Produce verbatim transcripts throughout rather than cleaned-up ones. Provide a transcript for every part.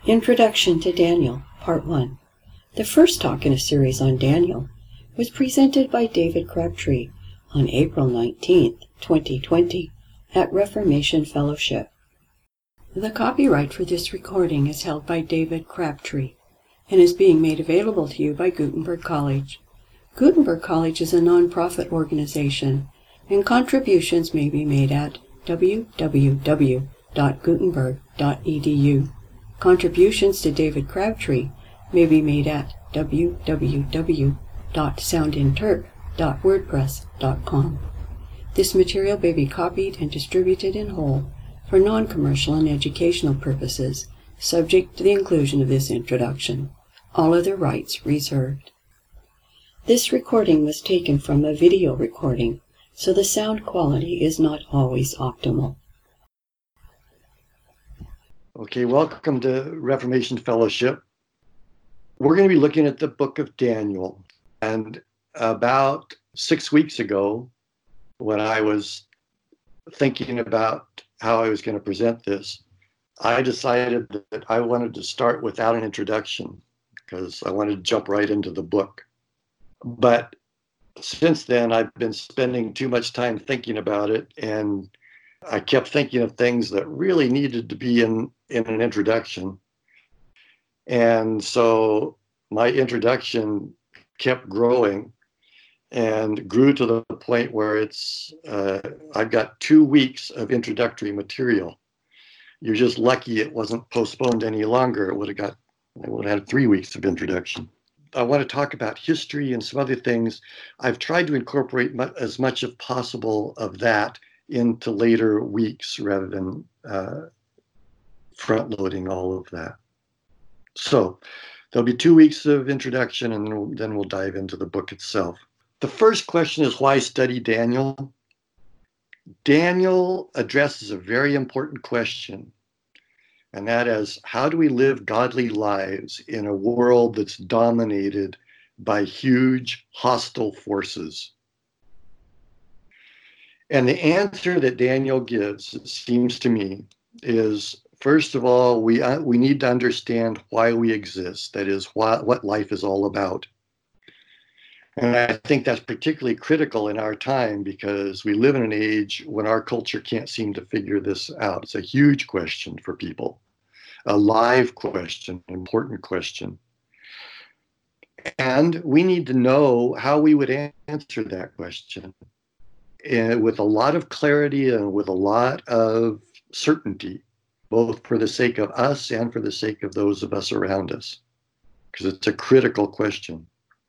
Introduction to Daniel, Part one. The first talk in a series on Daniel was presented by David Crabtree on April nineteenth, twenty twenty, at Reformation Fellowship. The copyright for this recording is held by David Crabtree and is being made available to you by Gutenberg College. Gutenberg College is a non-profit organization, and contributions may be made at w w w dot gutenberg dot e d u. Contributions to David Crabtree may be made at w w w dot soundinturk dot wordpress dot com. This material may be copied and distributed in whole for non-commercial and educational purposes, subject to the inclusion of this introduction. All other rights reserved. This recording was taken from a video recording, so the sound quality is not always optimal. Okay, welcome to Reformation Fellowship. We're going to be looking at the book of Daniel. And about six weeks ago, when I was thinking about how I was going to present this, I decided that I wanted to start without an introduction because I wanted to jump right into the book. But since then, I've been spending too much time thinking about it, and I kept thinking of things that really needed to be in, in an introduction. And so my introduction kept growing and grew to the point where it's, uh, I've got two weeks of introductory material. You're just lucky it wasn't postponed any longer. It would have got, I would have had three weeks of introduction. I want to talk about history and some other things. I've tried to incorporate mu- as much as possible of that into later weeks rather than uh, front loading all of that. So there'll be two weeks of introduction, and then we'll, then we'll dive into the book itself. The first question is, why study Daniel? Daniel addresses a very important question, and that is, how do we live godly lives in a world that's dominated by huge hostile forces? And the answer that Daniel gives, it seems to me, is, first of all, we uh, we need to understand why we exist. That is, why, what life is all about. And I think that's particularly critical in our time because we live in an age when our culture can't seem to figure this out. It's a huge question for people, a live question, an important question. And we need to know how we would answer that question and with a lot of clarity and with a lot of certainty, both for the sake of us and for the sake of those of us around us, because it's a critical question.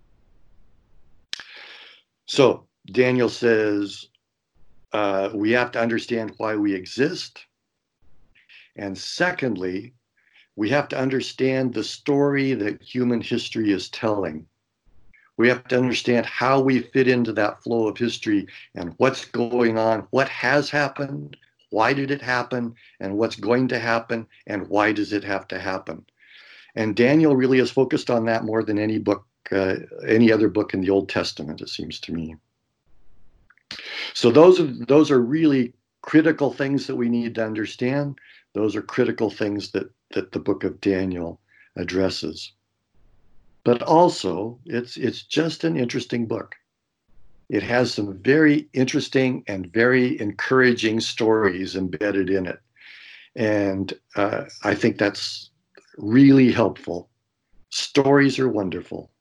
So Daniel says uh, we have to understand why we exist. And secondly, we have to understand the story that human history is telling. We have to understand how we fit into that flow of history and what's going on, what has happened, why did it happen, and what's going to happen, and why does it have to happen. And Daniel really is focused on that more than any book, uh, any other book in the Old Testament, it seems to me. So those are, those are really critical things that we need to understand. Those are critical things that, that the book of Daniel addresses. But also, it's it's just an interesting book. It has some very interesting and very encouraging stories embedded in it. And uh, I think that's really helpful. Stories are wonderful.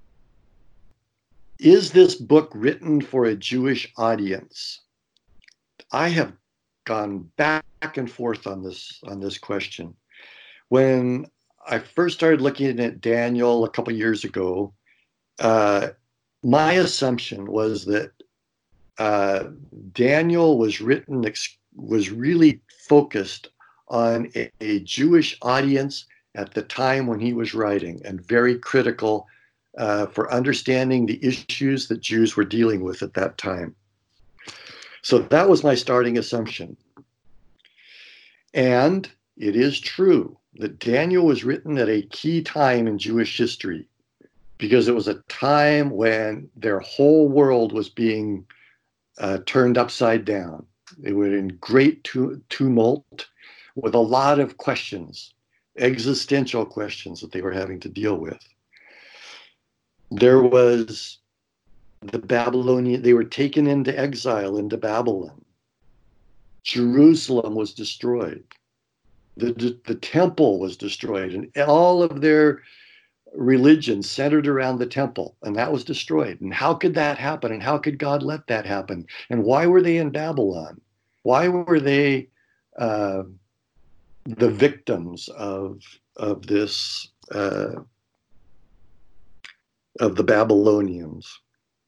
Is this book written for a Jewish audience? I have gone back and forth on this on this question. When I first started looking at Daniel a couple years ago, uh, my assumption was that uh, Daniel was written, was really focused on a, a Jewish audience at the time when he was writing, and very critical uh, for understanding the issues that Jews were dealing with at that time. So that was my starting assumption. And it is true that Daniel was written at a key time in Jewish history because it was a time when their whole world was being uh, turned upside down. They were in great tu- tumult with a lot of questions existential questions that they were having to deal with. There was the Babylonian, they were taken into exile into Babylon. Jerusalem was destroyed. The, the, the temple was destroyed, and all of their religion centered around the temple, and that was destroyed. And how could that happen? And how could God let that happen? And why were they in Babylon? Why were they uh, the victims of of this uh, of the Babylonians?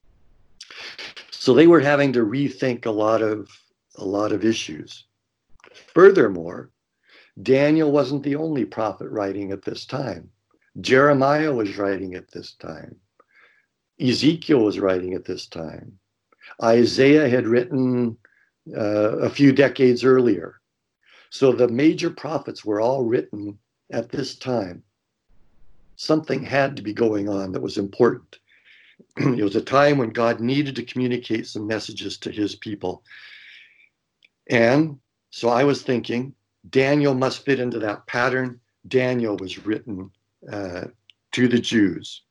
So they were having to rethink a lot of a lot of issues. Furthermore, Daniel wasn't the only prophet writing at this time. Jeremiah was writing at this time. Ezekiel was writing at this time. Isaiah had written uh, a few decades earlier. So the major prophets were all written at this time. Something had to be going on that was important. It was a time when God needed to communicate some messages to his people. And so I was thinking, Daniel must fit into that pattern. Daniel was written uh, to the Jews.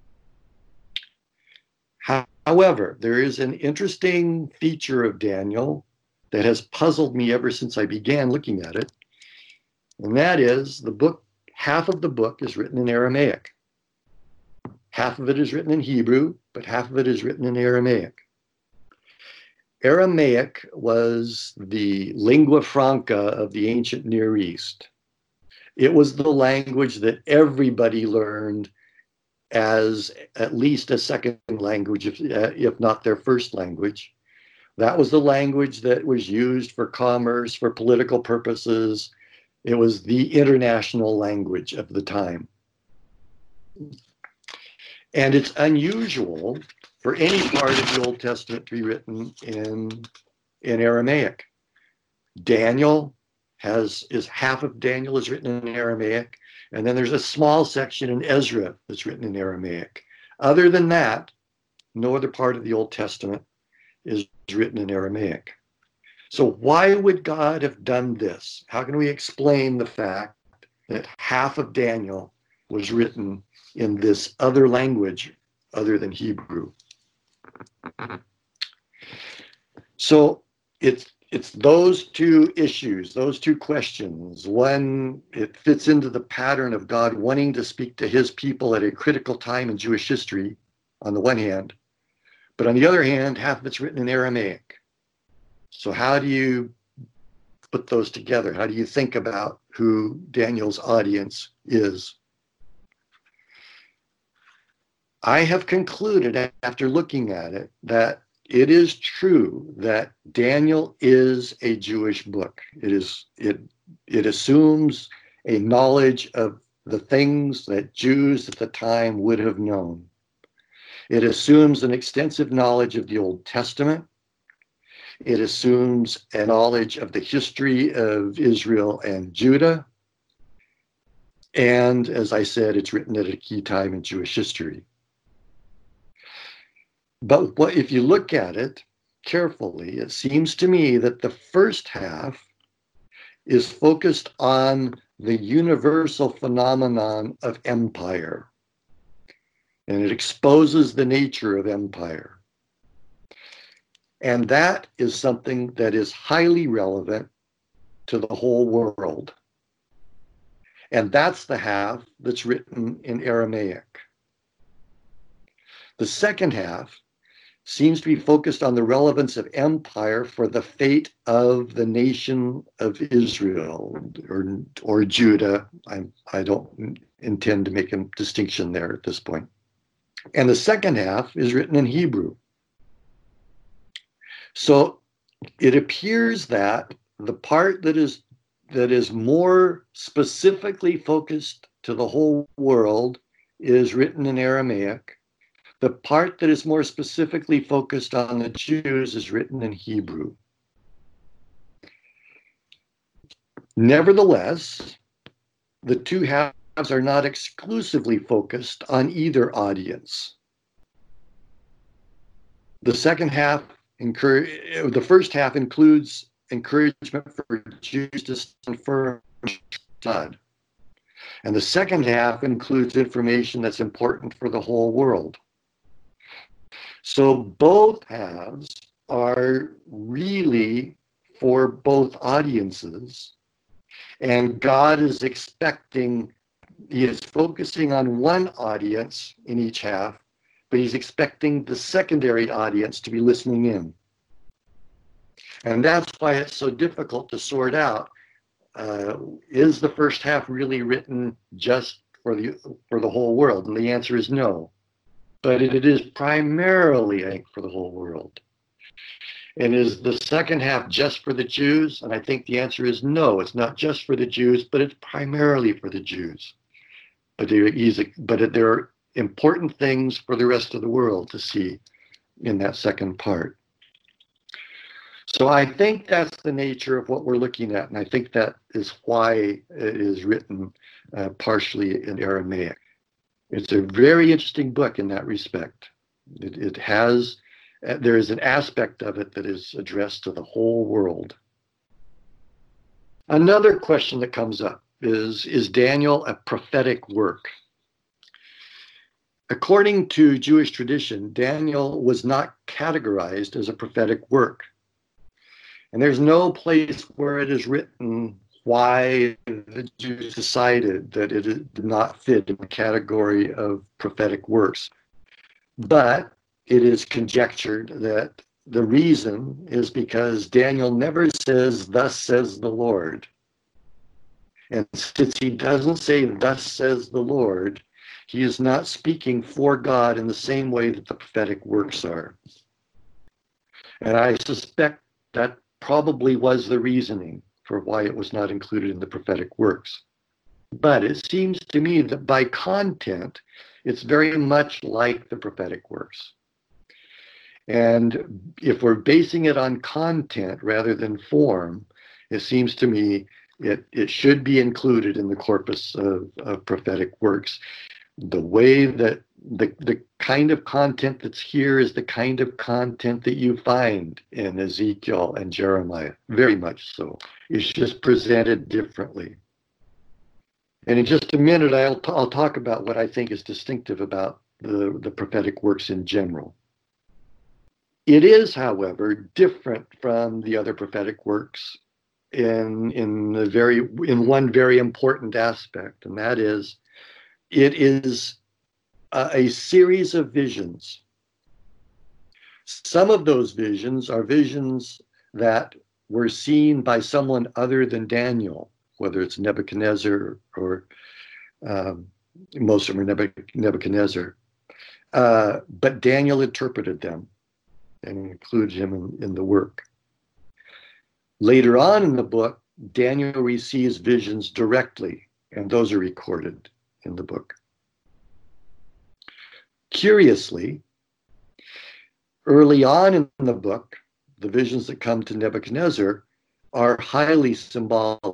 However, there is an interesting feature of Daniel that has puzzled me ever since I began looking at it. And that is the book, half of the book is written in Aramaic. Half of it is written in Hebrew, but half of it is written in Aramaic. Aramaic was the lingua franca of the ancient Near East. It was the language that everybody learned as at least a second language, if, uh, if not their first language. That was the language that was used for commerce, for political purposes. It was the international language of the time. And it's unusual for any part of the Old Testament to be written in, in Aramaic. Daniel has, is half of Daniel is written in Aramaic, and then there's a small section in Ezra that's written in Aramaic. Other than that, no other part of the Old Testament is written in Aramaic. So why would God have done this? How can we explain the fact that half of Daniel was written in this other language other than Hebrew? So it's it's those two issues, those two questions. One, it fits into the pattern of God wanting to speak to his people at a critical time in Jewish history, on the one hand, but on the other hand, half of it's written in Aramaic. So how do you put those together? How do you think about who Daniel's audience is? I have concluded after looking at it that it is true that Daniel is a Jewish book. It is it it assumes a knowledge of the things that Jews at the time would have known. It assumes an extensive knowledge of the Old Testament. It assumes a knowledge of the history of Israel and Judah. And as I said, it's written at a key time in Jewish history. But what, if you look at it carefully, it seems to me that the first half is focused on the universal phenomenon of empire. And it exposes the nature of empire. And that is something that is highly relevant to the whole world. And that's the half that's written in Aramaic. The second half seems to be focused on the relevance of empire for the fate of the nation of Israel or, or Judah. I, I don't intend to make a distinction there at this point. And the second half is written in Hebrew. So it appears that the part that is that is more specifically focused to the whole world is written in Aramaic. The part that is more specifically focused on the Jews is written in Hebrew. Nevertheless, the two halves are not exclusively focused on either audience. The second half, the first half includes encouragement for Jews to stand firm, And the second half includes information that's important for the whole world. So both halves are really for both audiences, and God is expecting, he is focusing on one audience in each half, but he's expecting the secondary audience to be listening in. And that's why it's so difficult to sort out. Uh, is the first half really written just for the for the whole world? And the answer is no. But it is primarily, I think, for the whole world. And is the second half just for the Jews? And I think the answer is no. It's not just for the Jews, but it's primarily for the Jews. But there are easy, but there are important things for the rest of the world to see in that second part. So I think that's the nature of what we're looking at, and I think that is why it is written uh, partially in Aramaic. It's a very interesting book in that respect. It, it has, uh, there is an aspect of it that is addressed to the whole world. Another question that comes up is, is Daniel a prophetic work? According to Jewish tradition, Daniel was not categorized as a prophetic work. And there's no place where it is written why the Jews decided that it did not fit in the category of prophetic works. But it is conjectured that the reason is because Daniel never says, "Thus says the Lord." And since he doesn't say, "Thus says the Lord," he is not speaking for God in the same way that the prophetic works are. And I suspect that probably was the reasoning for why it was not included in the prophetic works. But it seems to me that by content, it's very much like the prophetic works. And if we're basing it on content rather than form, it seems to me it, it should be included in the corpus of, of prophetic works. The way that the, the kind of content that's here is the kind of content that you find in Ezekiel and Jeremiah, very much so. It's just presented differently. And in just a minute, I'll, t- I'll talk about what I think is distinctive about the, the prophetic works in general. It is, however, different from the other prophetic works in, in, the very, in one very important aspect, and that is it is a, a series of visions. Some of those visions are visions that were seen by someone other than Daniel, whether it's Nebuchadnezzar or um, most of them are Nebuchadnezzar. Uh, but Daniel interpreted them and included him in, in the work. Later on in the book, Daniel receives visions directly, and those are recorded in the book. Curiously, early on in the book, the visions that come to Nebuchadnezzar are highly symbolic,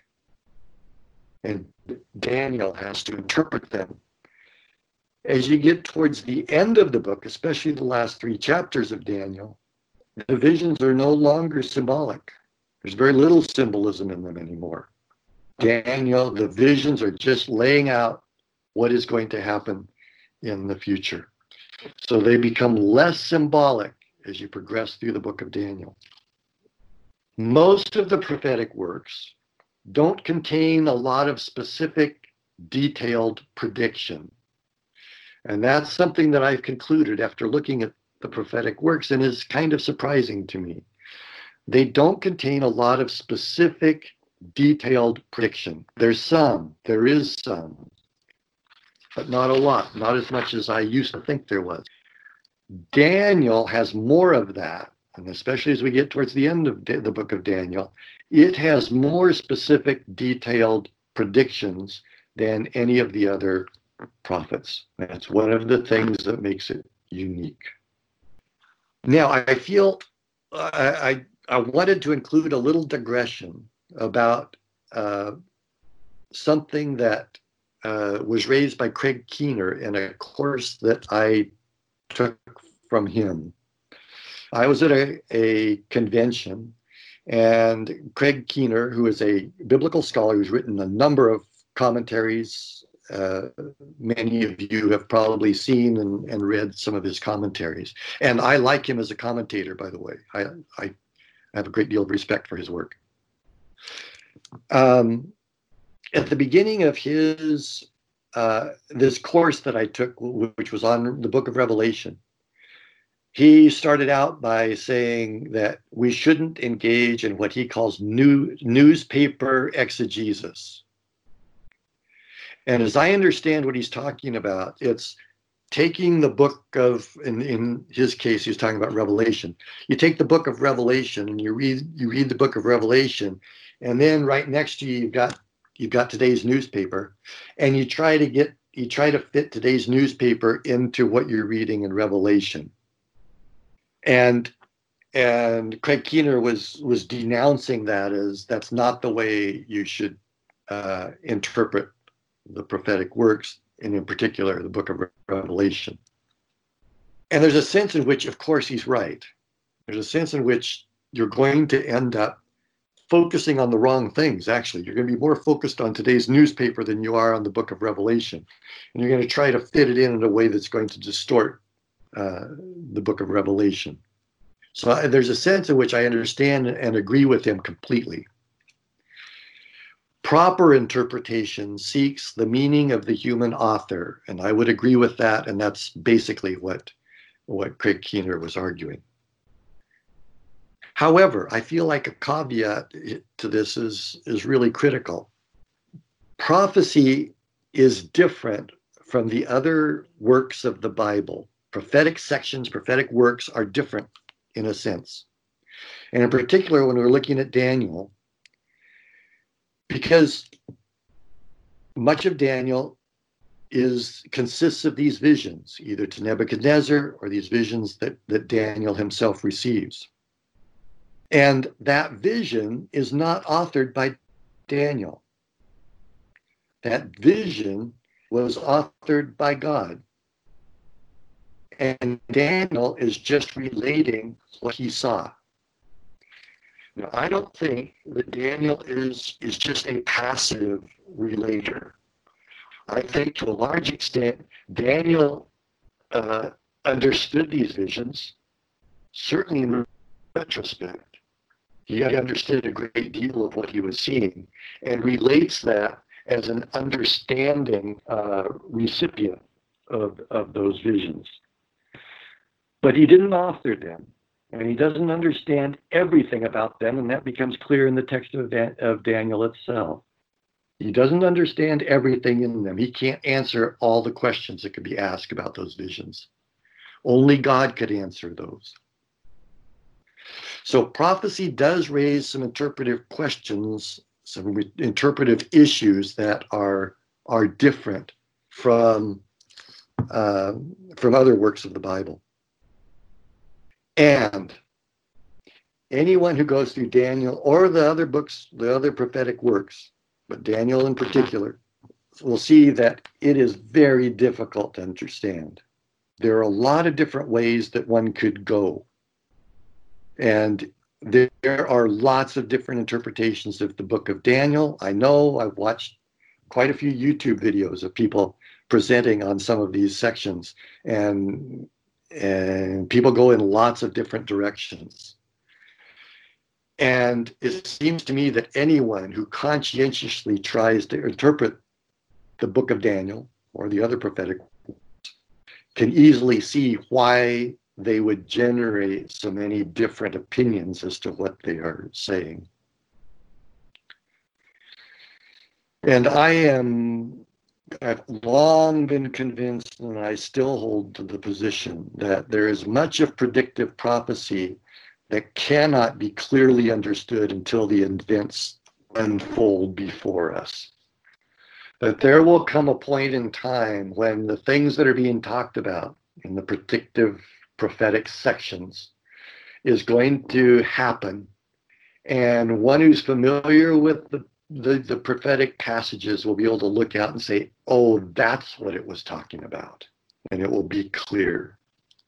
and Daniel has to interpret them. As you get towards the end of the book, especially the last three chapters of Daniel, the visions are no longer symbolic. There's very little symbolism in them anymore. Daniel, the visions are just laying out what is going to happen in the future. So they become less symbolic as you progress through the book of Daniel. Most of the prophetic works don't contain a lot of specific, detailed prediction. And that's something that I've concluded after looking at the prophetic works and is kind of surprising to me. They don't contain a lot of specific, detailed prediction. There's some, there is some, but not a lot, not as much as I used to think there was. Daniel has more of that, and especially as we get towards the end of the book of Daniel, it has more specific, detailed predictions than any of the other prophets. That's one of the things that makes it unique. Now, I feel I, I, I wanted to include a little digression about uh, something that uh, was raised by Craig Keener in a course that I took from him. I was at a, a convention, and Craig Keener, who is a biblical scholar who's written a number of commentaries. Uh, many of you have probably seen and, and read some of his commentaries. And I like him as a commentator, by the way. I, I have a great deal of respect for his work. Um, at the beginning of his, uh, this course that I took, which was on the book of Revelation, he started out by saying that we shouldn't engage in what he calls new, newspaper exegesis. And as I understand what he's talking about, it's taking the book of, in, in his case, he's talking about Revelation. You take the book of Revelation and you read you read the book of Revelation, and then right next to you you've got you've got today's newspaper, and you try to get you try to fit today's newspaper into what you're reading in Revelation. And and Craig Keener was was denouncing that as that's not the way you should uh, interpret the prophetic works, and in particular the book of Revelation. And there's a sense in which, of course, he's right. There's a sense in which you're going to end up focusing on the wrong things, actually. You're going to be more focused on today's newspaper than you are on the book of Revelation. And you're going to try to fit it in in a way that's going to distort uh, the book of Revelation. So I, there's a sense in which I understand and agree with him completely. Proper interpretation seeks the meaning of the human author, and I would agree with that, and that's basically what, what Craig Keener was arguing. However, I feel like a caveat to this is, is really critical. Prophecy is different from the other works of the Bible. Prophetic sections, prophetic works are different in a sense. And in particular, when we're looking at Daniel, because much of Daniel is consists of these visions, either to Nebuchadnezzar or these visions that, that Daniel himself receives. And that vision is not authored by Daniel. That vision was authored by God. And Daniel is just relating what he saw. Now, I don't think that Daniel is, is just a passive relator. I think to a large extent, Daniel uh, understood these visions, certainly in retrospect. He understood a great deal of what he was seeing and relates that as an understanding uh, recipient of, of those visions. But he didn't author them. And he doesn't understand everything about them, and that becomes clear in the text of, Dan- of Daniel itself. He doesn't understand everything in them. He can't answer all the questions that could be asked about those visions. Only God could answer those. So prophecy does raise some interpretive questions, some re- interpretive issues that are, are different from, uh, from other works of the Bible. And anyone who goes through Daniel or the other books, the other prophetic works, but Daniel in particular, will see that it is very difficult to understand. There are a lot of different ways that one could go. And there are lots of different interpretations of the book of Daniel. I know I've watched quite a few YouTube videos of people presenting on some of these sections, and and people go in lots of different directions. And it seems to me that anyone who conscientiously tries to interpret the book of Daniel or the other prophetic works can easily see why they would generate so many different opinions as to what they are saying. And I am I've long been convinced, and I still hold to the position, that there is much of predictive prophecy that cannot be clearly understood until the events unfold before us. That there will come a point in time when the things that are being talked about in the predictive prophetic sections is going to happen, and one who's familiar with the The, the prophetic passages will be able to look out and say, oh, that's what it was talking about. And it will be clear.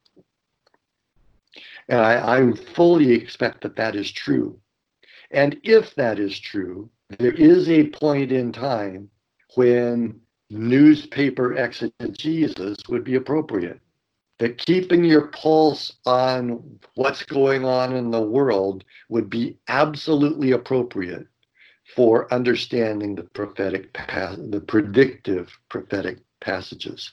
And I, I fully expect that that is true. And if that is true, there is a point in time when newspaper exegesis would be appropriate. That keeping your pulse on what's going on in the world would be absolutely appropriate for understanding the prophetic, the predictive prophetic passages.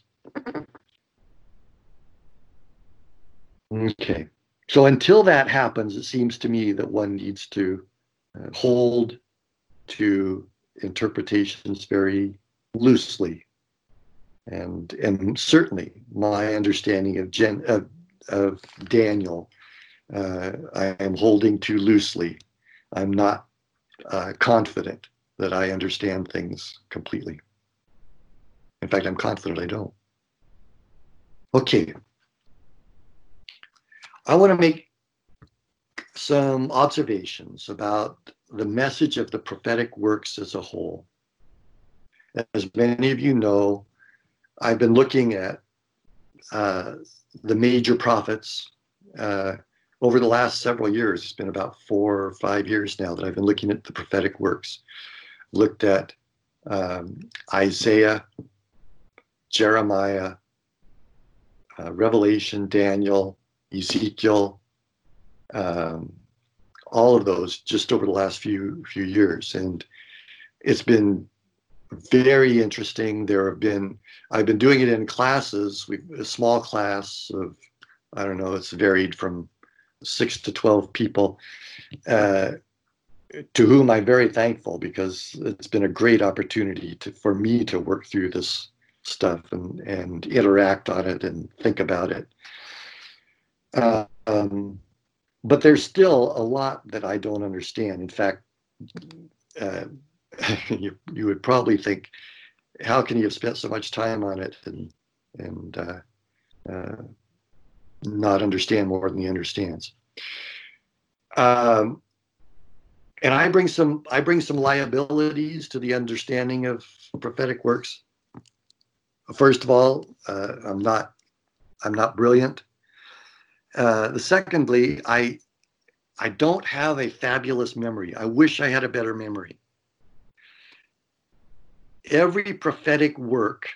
Okay, so until that happens, it seems to me that one needs to uh, hold to interpretations very loosely. And and certainly my understanding of, Gen, of, of Daniel, uh, I am holding too loosely. I'm not uh, confident that I understand things completely. In fact, I'm confident I don't. Okay. I want to make some observations about the message of the prophetic works as a whole. As many of you know, I've been looking at uh, the major prophets uh, over the last several years. It's been about four or five years now that I've been looking at the prophetic works. Looked at um, Isaiah, Jeremiah, uh, Revelation, Daniel, Ezekiel, um, all of those just over the last few few years, and it's been very interesting. There have been, I've been doing it in classes, we a small class of, I don't know, it's varied from six to twelve people, uh, to whom I'm very thankful, because it's been a great opportunity to, for me to work through this stuff and, and interact on it and think about it. Uh, um, but there's still a lot that I don't understand. In fact, uh, you, you would probably think, how can you have spent so much time on it and and uh, uh, not understand more than he understands? Um, and I bring some I bring some liabilities to the understanding of prophetic works. First of all, uh, I'm not I'm not brilliant. Uh, the secondly, I I don't have a fabulous memory. I wish I had a better memory. Every prophetic work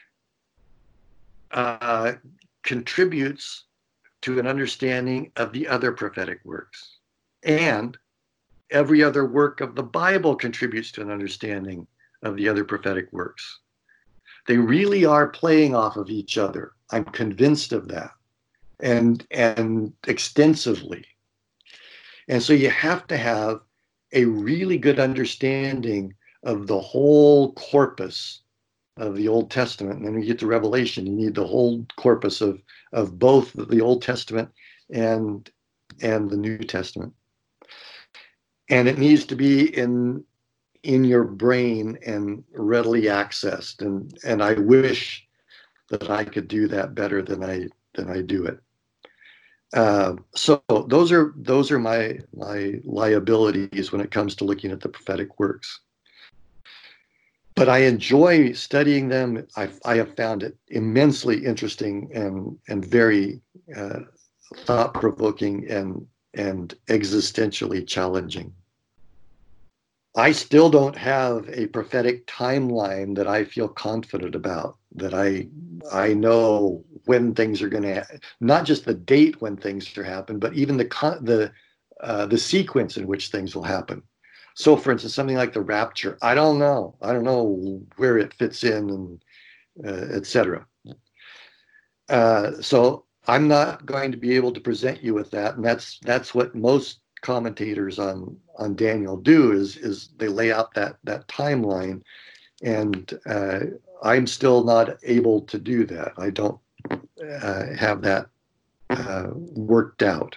uh, contributes to an understanding of the other prophetic works. And every other work of the Bible contributes to an understanding of the other prophetic works. They really are playing off of each other. I'm convinced of that, and, and extensively. And so you have to have a really good understanding of the whole corpus of the Old Testament. And then we get to Revelation, you need the whole corpus of, of both the Old Testament and, and the New Testament. And it needs to be in, in your brain and readily accessed. And, and I wish that I could do that better than I, than I do it. Uh, so those are, those are my, my liabilities when it comes to looking at the prophetic works. But I enjoy studying them. I, I have found it immensely interesting and, and very uh, thought-provoking and, and existentially challenging. I still don't have a prophetic timeline that I feel confident about, that I, I know when things are going to, not just the date when things are happen, but even the, the, uh, the sequence in which things will happen. So, for instance, something like the rapture, I don't know. I don't know where it fits in, and uh, et cetera. Uh, so I'm not going to be able to present you with that, and that's that's what most commentators on on Daniel do, is is they lay out that that timeline, and uh, I'm still not able to do that. I don't uh, have that uh, worked out.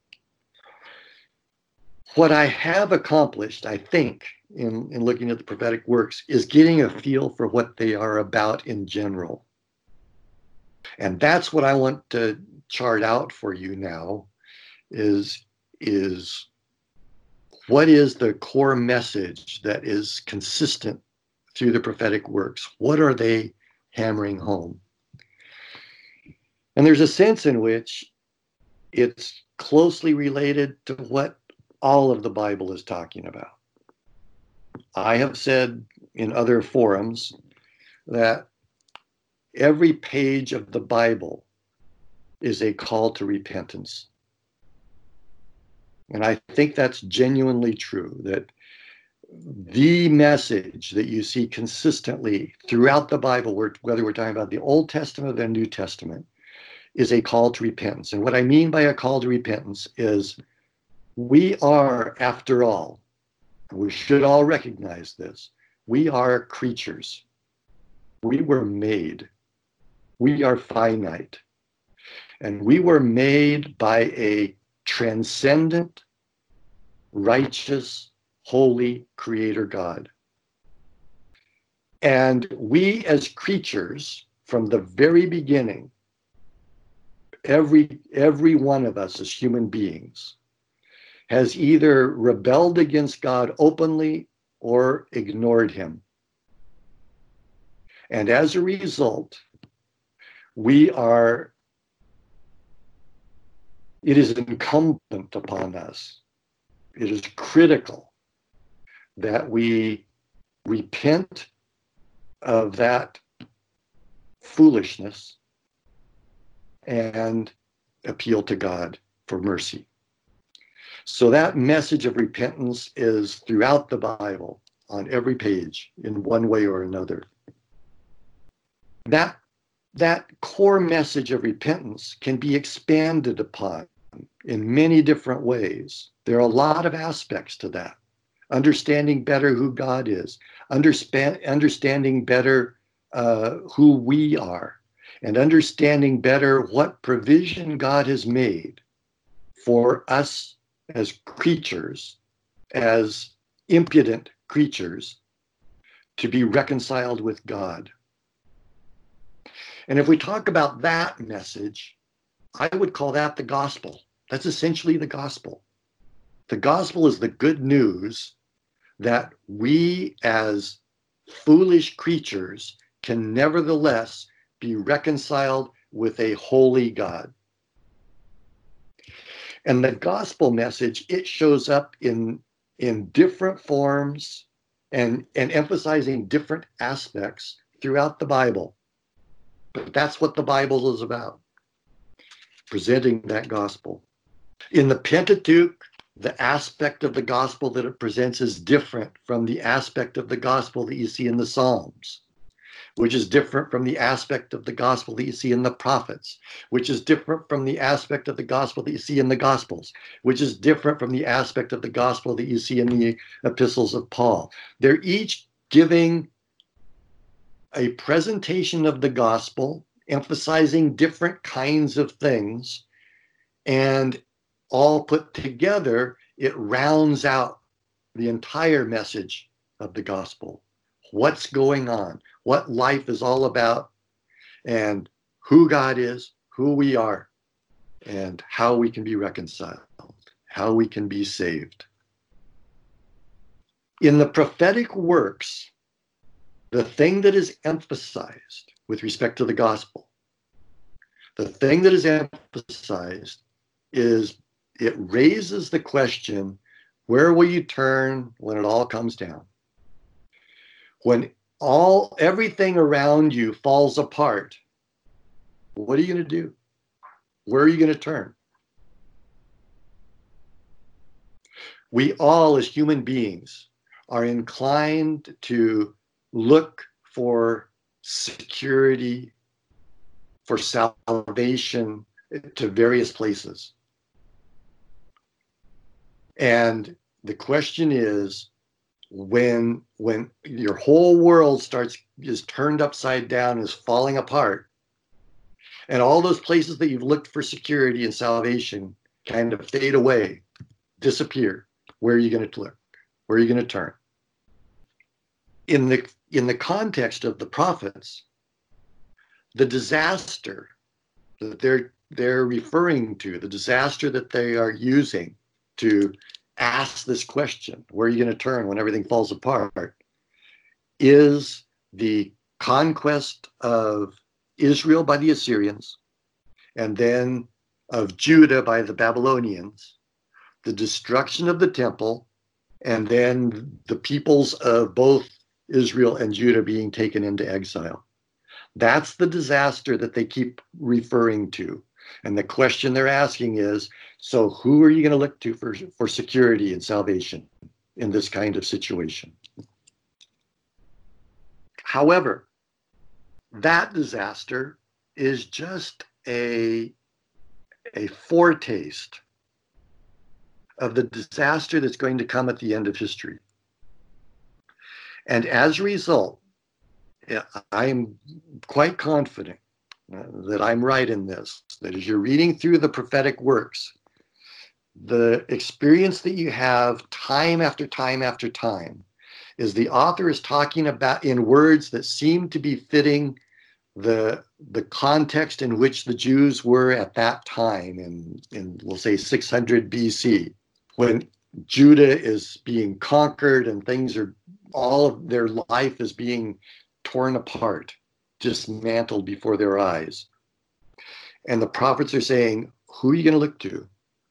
What I have accomplished, I think, in, in looking at the prophetic works, is getting a feel for what they are about in general. And that's what I want to chart out for you now, is, is what is the core message that is consistent through the prophetic works? What are they hammering home? And there's a sense in which it's closely related to what all of the Bible is talking about. I have said in other forums that every page of the Bible is a call to repentance. And I think that's genuinely true, that the message that you see consistently throughout the Bible, whether we're talking about the Old Testament or the New Testament, is a call to repentance. And what I mean by a call to repentance is we are, after all, we should all recognize this, we are creatures. We were made. We are finite. And we were made by a transcendent, righteous, holy creator God. And we as creatures, from the very beginning, every, every one of us as human beings has either rebelled against God openly or ignored him. And as a result, we are, it is incumbent upon us, it is critical that we repent of that foolishness and appeal to God for mercy. So that message of repentance is throughout the Bible, on every page, in one way or another. That, that core message of repentance can be expanded upon in many different ways. There are a lot of aspects to that. Understanding better who God is, understand, understanding better uh, who we are, and understanding better what provision God has made for us as creatures, as impudent creatures, to be reconciled with God. And if we talk about that message, I would call that the gospel. That's essentially the gospel. The gospel is the good news that we as foolish creatures can nevertheless be reconciled with a holy God. And the gospel message, it shows up in, in different forms and, and emphasizing different aspects throughout the Bible. But that's what the Bible is about, presenting that gospel. In the Pentateuch, the aspect of the gospel that it presents is different from the aspect of the gospel that you see in the Psalms, which is different from the aspect of the gospel that you see in the prophets, which is different from the aspect of the gospel that you see in the Gospels, which is different from the aspect of the gospel that you see in the epistles of Paul. They're each giving a presentation of the gospel, emphasizing different kinds of things, and all put together, it rounds out the entire message of the gospel. What's going on, what life is all about, and who God is, who we are, and how we can be reconciled, how we can be saved. In the prophetic works, the thing that is emphasized with respect to the gospel, the thing that is emphasized is it raises the question, where will you turn when it all comes down? When all everything around you falls apart, what are you going to do? Where are you going to turn? We all, as human beings, are inclined to look for security, for salvation to various places. And the question is, when when your whole world starts is turned upside down, is falling apart, and all those places that you've looked for security and salvation kind of fade away, disappear, where are you going to look? Where are you going to turn? In the in the context of the prophets, the disaster that they're they're referring to, the disaster that they are using to ask this question, where are you going to turn when everything falls apart, is the conquest of Israel by the Assyrians, and then of Judah by the Babylonians, the destruction of the temple, and then the peoples of both Israel and Judah being taken into exile. That's the disaster that they keep referring to. And the question they're asking is, so who are you going to look to for, for security and salvation in this kind of situation? However, that disaster is just a, a foretaste of the disaster that's going to come at the end of history. And as a result, I am quite confident uh, that I'm right in this, that as you're reading through the prophetic works, the experience that you have time after time after time is the author is talking about in words that seem to be fitting the, the context in which the Jews were at that time in, in, we'll say, six hundred B C, when Judah is being conquered and things are, all of their life is being torn apart, dismantled before their eyes. And the prophets are saying, who are you going to look to?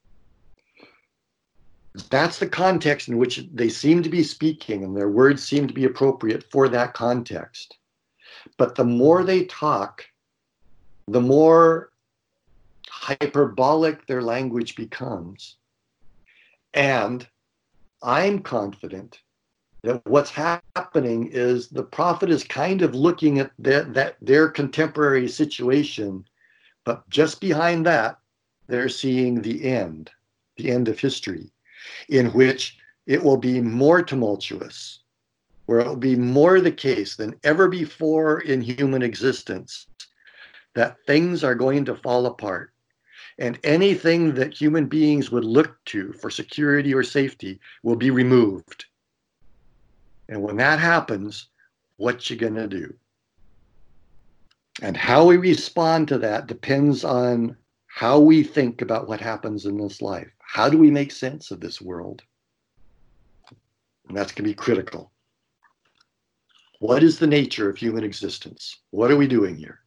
That's the context in which they seem to be speaking, and their words seem to be appropriate for that context. But the more they talk, the more hyperbolic their language becomes. And I'm confident that what's happening is the prophet is kind of looking at their, that, their contemporary situation, but just behind that, they're seeing the end, the end of history, in which it will be more tumultuous, where it will be more the case than ever before in human existence, that things are going to fall apart. And anything that human beings would look to for security or safety will be removed. And when that happens, what you gonna do? And how we respond to that depends on how we think about what happens in this life. How do we make sense of this world? And that's gonna be critical. What is the nature of human existence? What are we doing here?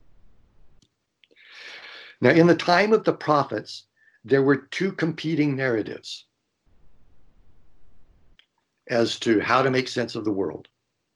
Now, in the time of the prophets, there were two competing narratives as to how to make sense of the world.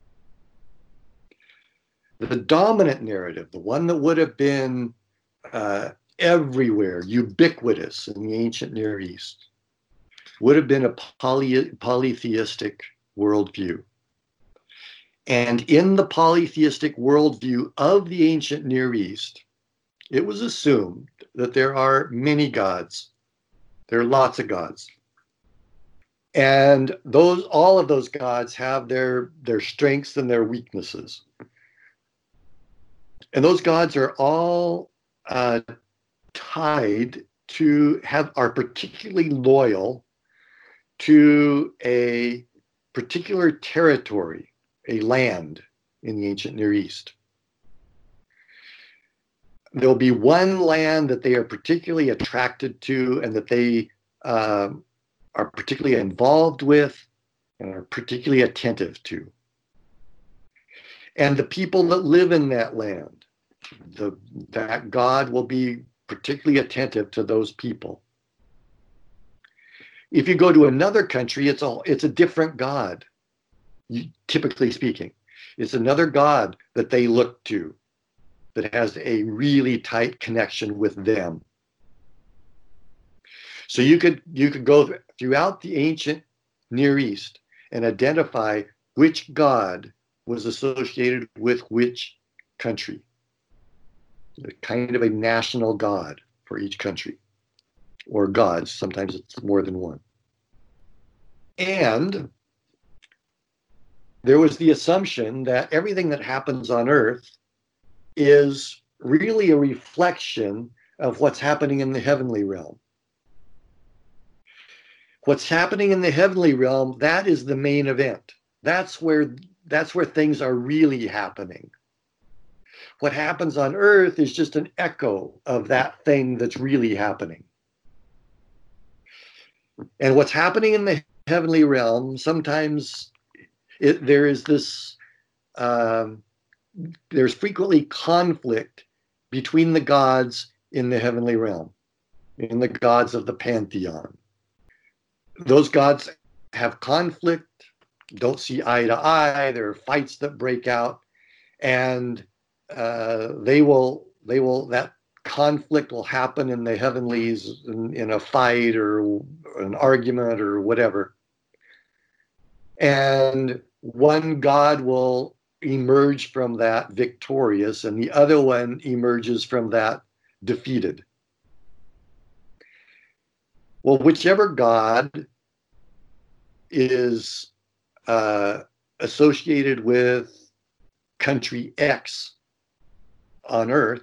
The dominant narrative, the one that would have been uh, everywhere, ubiquitous in the ancient Near East, would have been a poly polytheistic worldview. And in the polytheistic worldview of the ancient Near East, it was assumed that there are many gods. There are lots of gods. And those, all of those gods have their, their strengths and their weaknesses. And those gods are all uh, tied to have, are particularly loyal to a particular territory, a land in the ancient Near East. There'll be one land that they are particularly attracted to and that they uh, are particularly involved with and are particularly attentive to. And the people that live in that land, the, that God will be particularly attentive to those people. If you go to another country, it's a, it's a different God, typically speaking. It's another God that they look to that has a really tight connection with them. So you could, you could go throughout the ancient Near East and identify which God was associated with which country. Kind of a national God for each country, or gods, sometimes it's more than one. And there was the assumption that everything that happens on earth is really a reflection of what's happening in the heavenly realm. What's happening in the heavenly realm, that is the main event. That's where, that's where things are really happening. What happens on earth is just an echo of that thing that's really happening. And what's happening in the heavenly realm, sometimes it, there is this, um, there's frequently conflict between the gods in the heavenly realm, in the gods of the pantheon. Those gods have conflict don't see eye to eye. There are fights that break out, and uh, they will they will that conflict will happen in the heavenlies in, in a fight or an argument or whatever. And one God will emerge from that victorious, and the other one emerges from that defeated. Well, whichever God is uh, associated with country X on earth,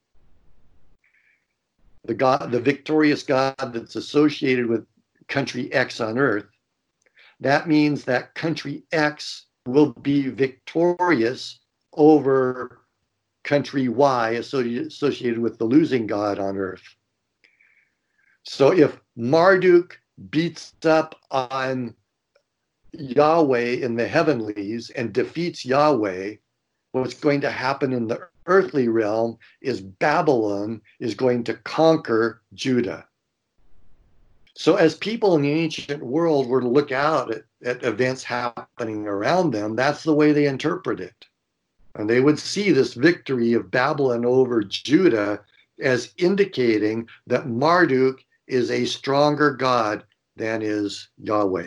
the God, the victorious God that's associated with country X on earth, that means that country X will be victorious over country Y associated with the losing God on earth. So if Marduk beats up on Yahweh in the heavenlies and defeats Yahweh, what's going to happen in the earthly realm is Babylon is going to conquer Judah. So as people in the ancient world were to look out at, at events happening around them, that's the way they interpret it. And they would see this victory of Babylon over Judah as indicating that Marduk is a stronger God than is Yahweh.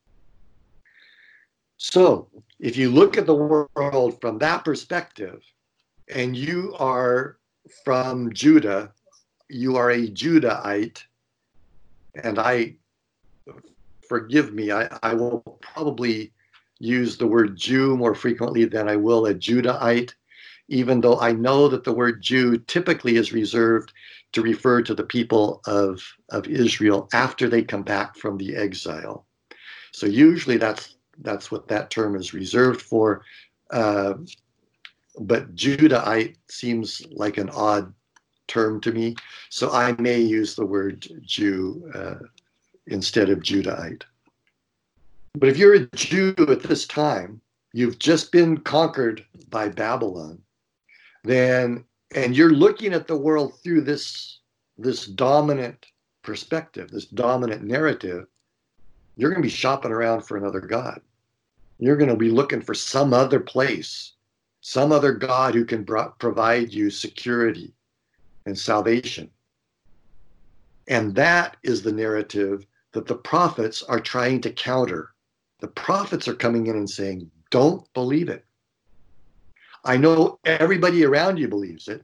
So if you look at the world from that perspective, and you are from Judah, you are a Judahite, and I, forgive me, I, I will probably use the word Jew more frequently than I will a Judahite, even though I know that the word Jew typically is reserved to refer to the people of, of Israel after they come back from the exile. So usually that's that's what that term is reserved for. Uh, but Judahite seems like an odd term to me, so I may use the word Jew uh, instead of Judahite. But if you're a Jew at this time, you've just been conquered by Babylon, then, and you're looking at the world through this, this dominant perspective, this dominant narrative, you're going to be shopping around for another God. You're going to be looking for some other place, some other God who can bro- provide you security and salvation. And that is the narrative that the prophets are trying to counter. The prophets are coming in and saying, don't believe it. I know everybody around you believes it,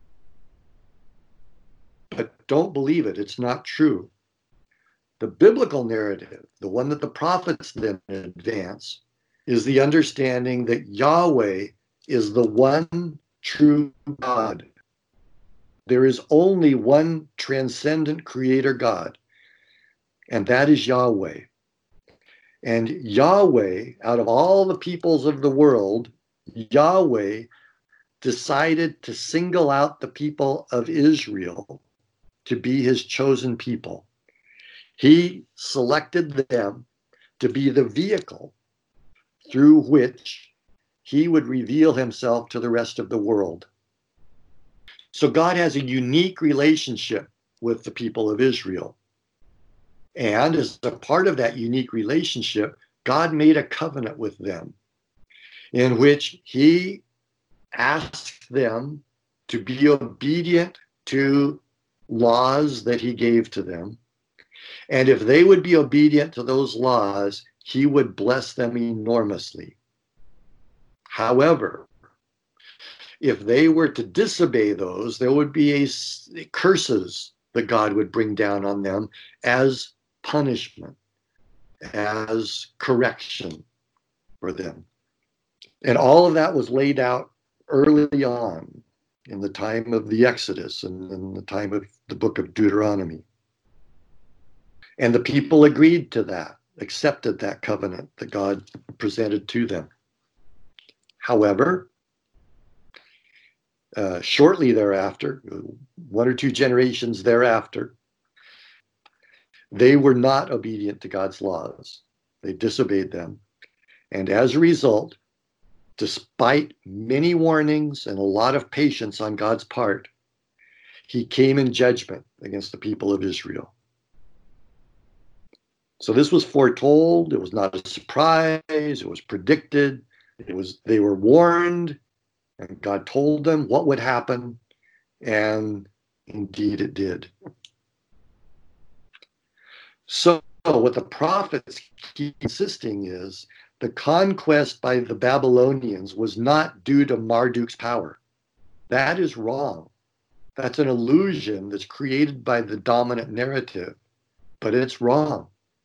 but don't believe it. It's not true. The biblical narrative, the one that the prophets then advance, is the understanding that Yahweh is the one true God. There is only one transcendent creator God, and that is Yahweh. And Yahweh, out of all the peoples of the world, Yahweh decided to single out the people of Israel to be his chosen people. He selected them to be the vehicle through which he would reveal himself to the rest of the world. So God has a unique relationship with the people of Israel. And as a part of that unique relationship, God made a covenant with them in which he asked them to be obedient to laws that he gave to them. And if they would be obedient to those laws, he would bless them enormously. However, if they were to disobey those, there would be a, curses that God would bring down on them as punishment, as correction for them. And all of that was laid out early on in the time of the Exodus and in the time of the book of Deuteronomy. And the people agreed to that, accepted that covenant that God presented to them. However, uh, shortly thereafter, one or two generations thereafter, they were not obedient to God's laws. They disobeyed them. And as a result, despite many warnings and a lot of patience on God's part, he came in judgment against the people of Israel. So this was foretold. It was not a surprise. It was predicted. It was, they were warned, and God told them what would happen, and indeed it did. So what the prophets keep insisting is the conquest by the Babylonians was not due to Marduk's power. That is wrong. That's an illusion that's created by the dominant narrative, but it's wrong.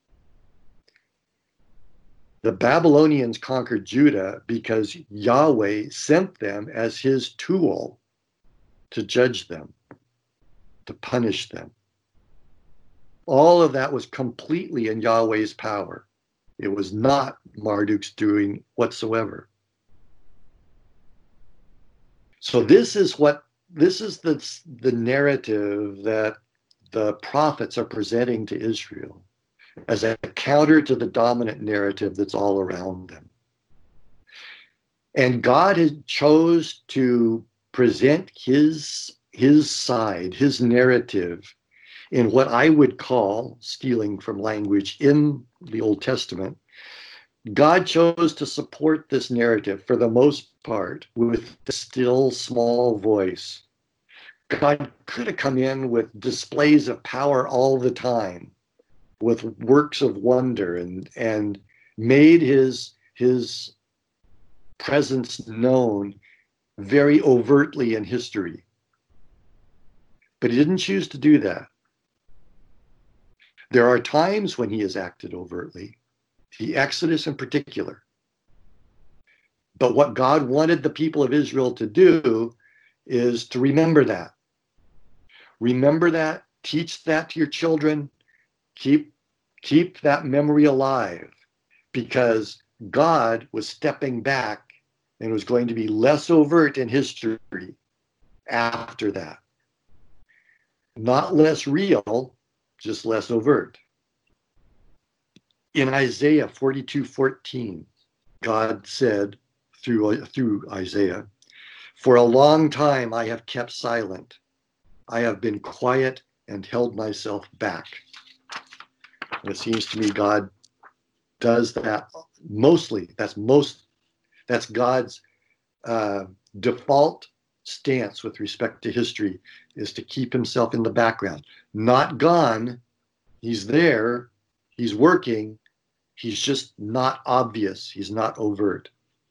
The Babylonians conquered Judah because Yahweh sent them as his tool to judge them, to punish them. All of that was completely in Yahweh's power. It was not Marduk's doing whatsoever. So this is what this is the, the narrative that the prophets are presenting to Israel as a counter to the dominant narrative that's all around them. And God had chose to present his, his side, his narrative, in what I would call, stealing from language in the Old Testament, God chose to support this narrative for the most part with a still small voice. God could have come in with displays of power all the time, with works of wonder, and, and made his, his presence known very overtly in history. But he didn't choose to do that. There are times when he has acted overtly, the Exodus in particular. But what God wanted the people of Israel to do is to remember that. Remember that, teach that to your children, keep, keep that memory alive, because God was stepping back and was going to be less overt in history after that. Not less real, just less overt. In Isaiah forty-two fourteen, God said through, through Isaiah, "For a long time I have kept silent. I have been quiet and held myself back." And it seems to me God does that mostly. That's most, that's God's uh, default stance with respect to history, is to keep himself in the background. Not gone, he's there, he's working, he's just not obvious, he's not overt.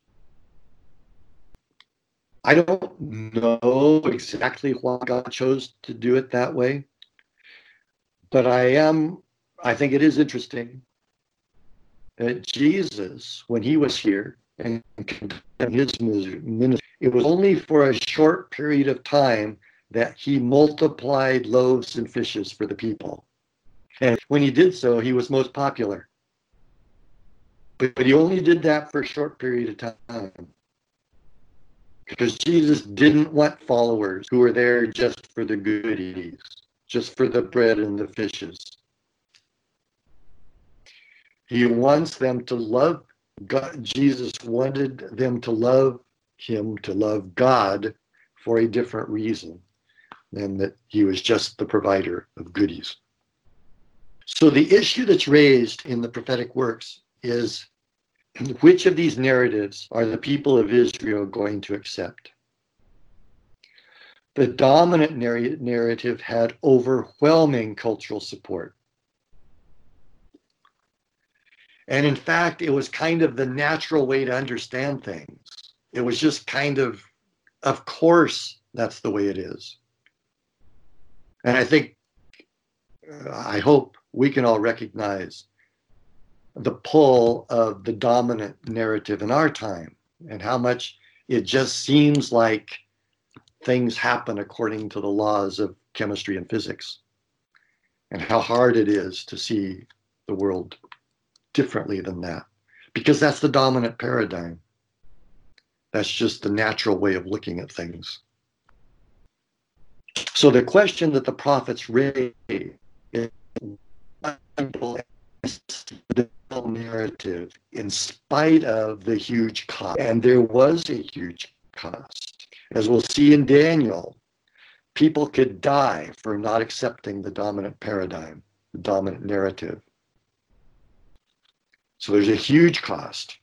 I don't know exactly why God chose to do it that way, but I am, I think it is interesting that Jesus, when he was here and conducted his ministry, it was only for a short period of time that he multiplied loaves and fishes for the people. And when he did so, he was most popular. But, but he only did that for a short period of time, because Jesus didn't want followers who were there just for the goodies, just for the bread and the fishes. He wants them to love God. Jesus wanted them to love him, to love God for a different reason than that he was just the provider of goodies. So the issue that's raised in the prophetic works is, which of these narratives are the people of Israel going to accept? The dominant narr- narrative had overwhelming cultural support. And in fact, it was kind of the natural way to understand things. It was just kind of, of course, that's the way it is. And I think, uh, I hope we can all recognize the pull of the dominant narrative in our time, and how much it just seems like things happen according to the laws of chemistry and physics, and how hard it is to see the world differently than that, because that's the dominant paradigm. That's just the natural way of looking at things. So the question that the prophets raise is, the narrative in spite of the huge cost. And there was a huge cost. As we'll see in Daniel, people could die for not accepting the dominant paradigm, the dominant narrative. So there's a huge cost.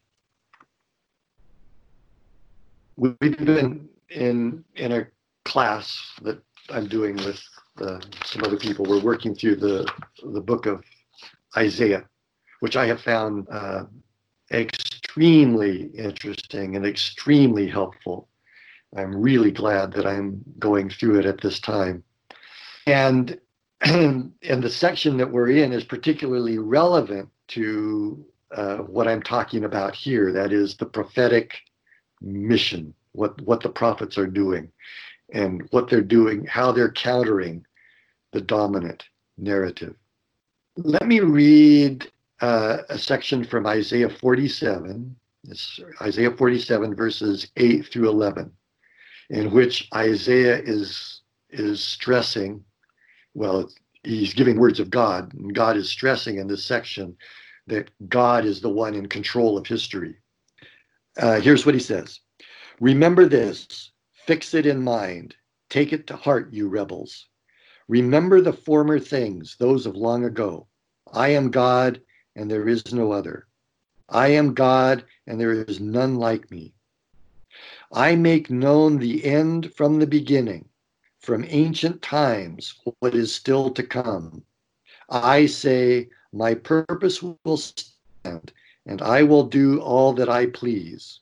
We've been in in a class that I'm doing with uh, some other people. We're working through the the book of Isaiah, which I have found uh, extremely interesting and extremely helpful. I'm really glad that I'm going through it at this time. And, and the section that we're in is particularly relevant to uh, what I'm talking about here. That is the prophetic mission, what, what the prophets are doing and what they're doing, how they're countering the dominant narrative. Let me read uh, a section from Isaiah forty-seven. It's Isaiah forty-seven, verses eight through eleven, in which Isaiah is, is stressing, well, he's giving words of God, and God is stressing in this section that God is the one in control of history. Uh, here's what he says. Remember this, fix it in mind, take it to heart, you rebels. Remember the former things, those of long ago. I am God, and there is no other. I am God, and there is none like me. I make known the end from the beginning, from ancient times, what is still to come. I say, my purpose will stand, and I will do all that I please.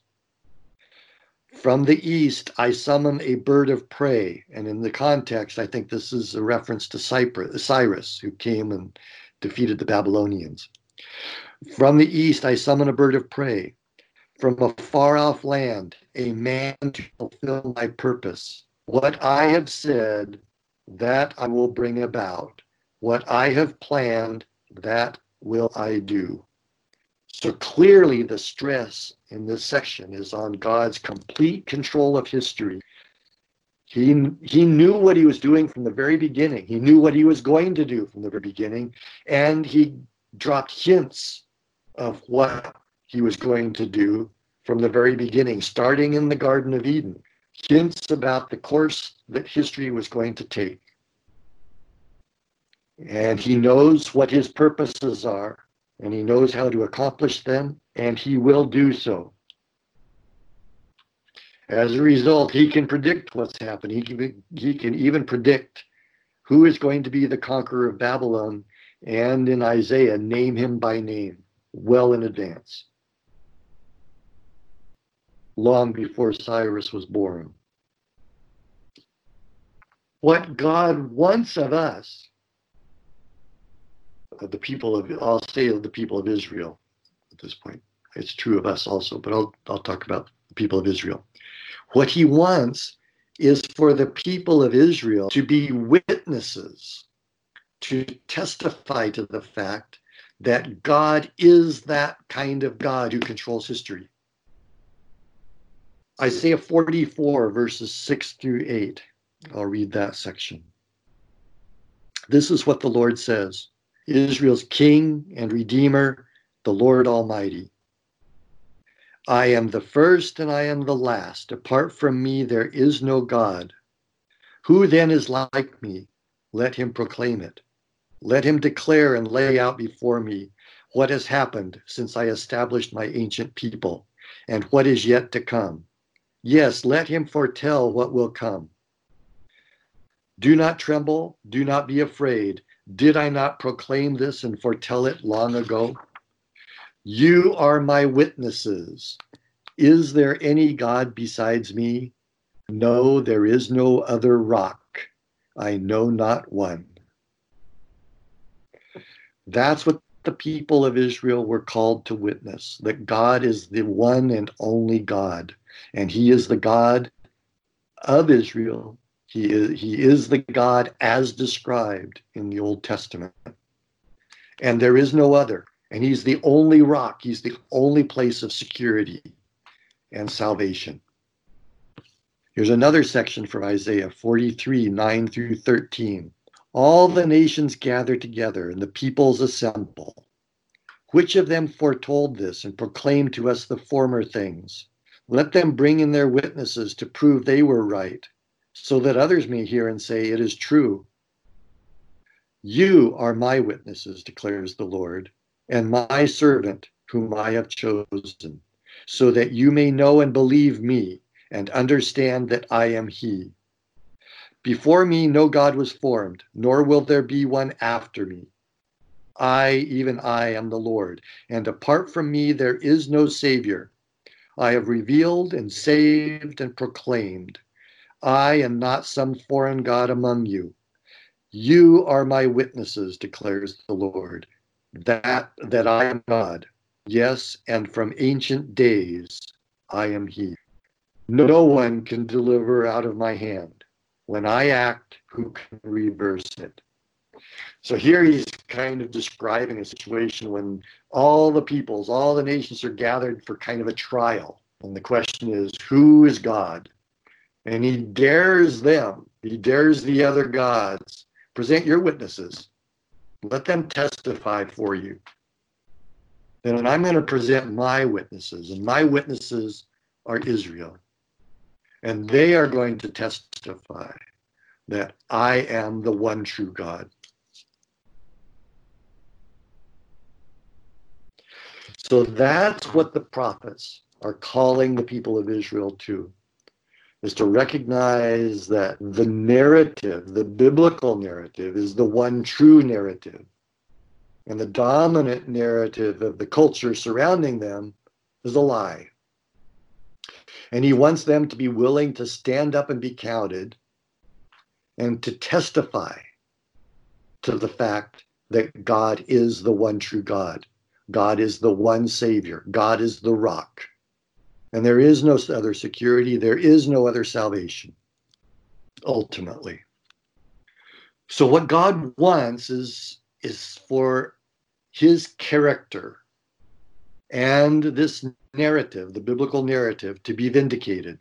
From the east, I summon a bird of prey. And in the context, I think this is a reference to Cyprus, Cyrus, who came and defeated the Babylonians. From the east, I summon a bird of prey. From a far-off land, a man to fulfill my purpose. What I have said, that I will bring about. What I have planned, that will I do. So clearly the stress in this section is on God's complete control of history. He, he knew what he was doing from the very beginning. He knew what he was going to do from the very beginning. And he dropped hints of what he was going to do from the very beginning, starting in the Garden of Eden. Hints about the course that history was going to take. And he knows what his purposes are, and he knows how to accomplish them, and he will do so. As a result, he can predict what's happening. He can, he can even predict who is going to be the conqueror of Babylon, and in Isaiah, name him by name, well in advance, long before Cyrus was born. What God wants of us, of the people of, I'll say of the people of Israel at this point. It's true of us also, but I'll, I'll talk about the people of Israel. What he wants is for the people of Israel to be witnesses, to testify to the fact that God is that kind of God who controls history. Isaiah forty-four, verses six through eight. I'll read that section. This is what the Lord says, Israel's King and Redeemer, the Lord Almighty. I am the first and I am the last. Apart from me, there is no God. Who then is like me? Let him proclaim it. Let him declare and lay out before me what has happened since I established my ancient people and what is yet to come. Yes, let him foretell what will come. Do not tremble, do not be afraid. Did I not proclaim this and foretell it long ago? You are my witnesses. Is there any God besides me? No, there is no other rock. I know not one. That's what the people of Israel were called to witness, that God is the one and only God, and he is the God of Israel. He is, he is the God as described in the Old Testament. And there is no other. And he's the only rock. He's the only place of security and salvation. Here's another section from Isaiah forty-three, nine through thirteen. All the nations gather together and the peoples assemble. Which of them foretold this and proclaimed to us the former things? Let them bring in their witnesses to prove they were right, so that others may hear and say, it is true. You are my witnesses, declares the Lord, and my servant, whom I have chosen, so that you may know and believe me and understand that I am he. Before me no God was formed, nor will there be one after me. I, even I, am the Lord, and apart from me there is no Savior. I have revealed and saved and proclaimed. I am not some foreign God among you. You are my witnesses, declares the Lord, that, that I am God. Yes, and from ancient days I am he. No one can deliver out of my hand. When I act, who can reverse it? So here he's kind of describing a situation when all the peoples, all the nations are gathered for kind of a trial. And the question is, who is God? And he dares them, he dares the other gods, present your witnesses. Let them testify for you. Then I'm going to present my witnesses, and my witnesses are Israel. And they are going to testify that I am the one true God. So that's what the prophets are calling the people of Israel to, is to recognize that the narrative, the biblical narrative, is the one true narrative. And the dominant narrative of the culture surrounding them is a lie. And he wants them to be willing to stand up and be counted and to testify to the fact that God is the one true God. God is the one Savior. God is the rock. And there is no other security. There is no other salvation, ultimately. So what God wants is, is for his character and this narrative, the biblical narrative, to be vindicated.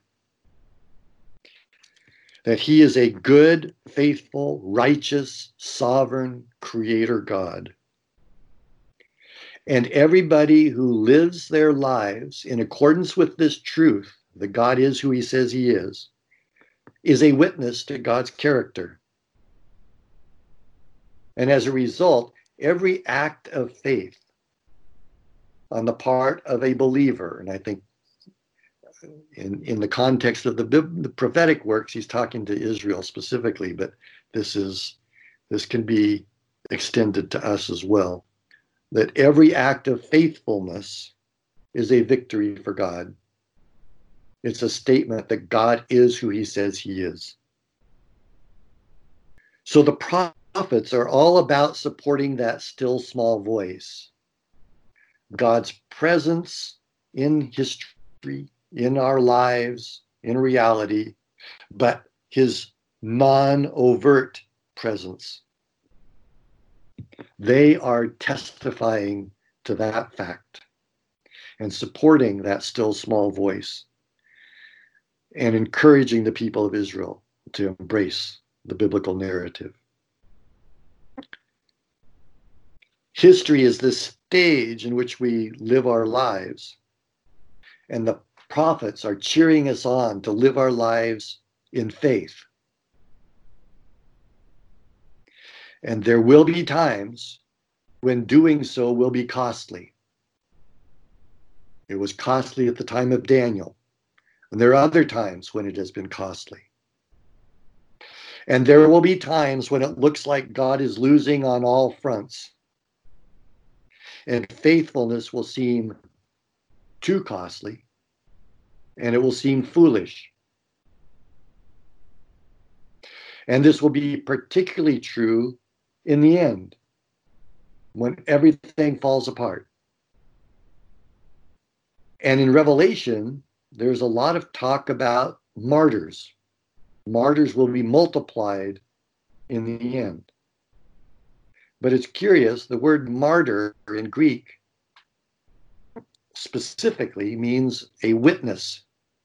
That he is a good, faithful, righteous, sovereign, creator God. And everybody who lives their lives in accordance with this truth, that God is who he says he is, is a witness to God's character. And as a result, every act of faith on the part of a believer, and I think in, in the context of the, the prophetic works, he's talking to Israel specifically, but this is this can be extended to us as well. That every act of faithfulness is a victory for God. It's a statement that God is who he says he is. So the prophets are all about supporting that still small voice. God's presence in history, in our lives, in reality, but his non-overt presence. They are testifying to that fact and supporting that still small voice and encouraging the people of Israel to embrace the biblical narrative. History is the stage in which we live our lives, and the prophets are cheering us on to live our lives in faith. And there will be times when doing so will be costly. It was costly at the time of Daniel, and there are other times when it has been costly. And there will be times when it looks like God is losing on all fronts, and faithfulness will seem too costly, and it will seem foolish. And this will be particularly true in the end, when everything falls apart. And in Revelation, there's a lot of talk about martyrs. Martyrs will be multiplied in the end. But it's curious, the word martyr in Greek specifically means a witness.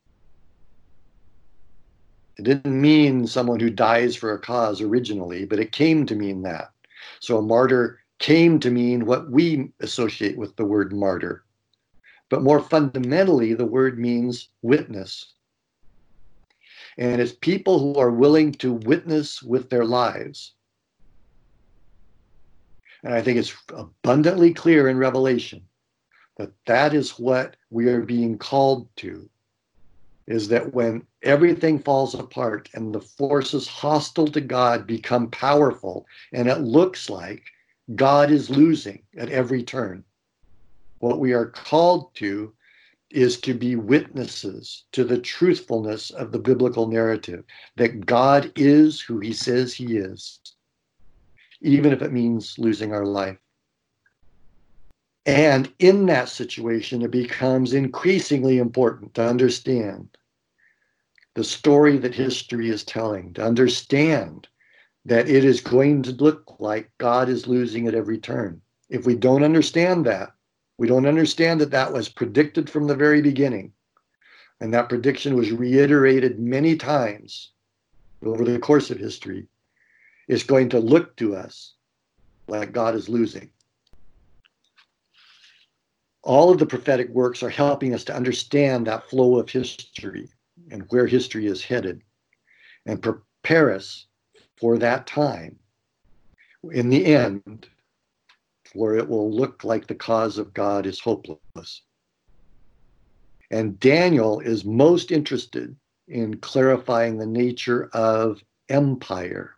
It didn't mean someone who dies for a cause originally, but it came to mean that. So a martyr came to mean what we associate with the word martyr. But more fundamentally, the word means witness. And it's people who are willing to witness with their lives. And I think it's abundantly clear in Revelation that that is what we are being called to, is that when everything falls apart and the forces hostile to God become powerful, and it looks like God is losing at every turn, what we are called to is to be witnesses to the truthfulness of the biblical narrative, that God is who he says he is, even if it means losing our life. And in that situation, it becomes increasingly important to understand the story that history is telling, to understand that it is going to look like God is losing at every turn. If we don't understand that, we don't understand that that was predicted from the very beginning, and that prediction was reiterated many times over the course of history, it's going to look to us like God is losing. All of the prophetic works are helping us to understand that flow of history and where history is headed, and prepare us for that time in the end where it will look like the cause of God is hopeless. And Daniel is most interested in clarifying the nature of empire.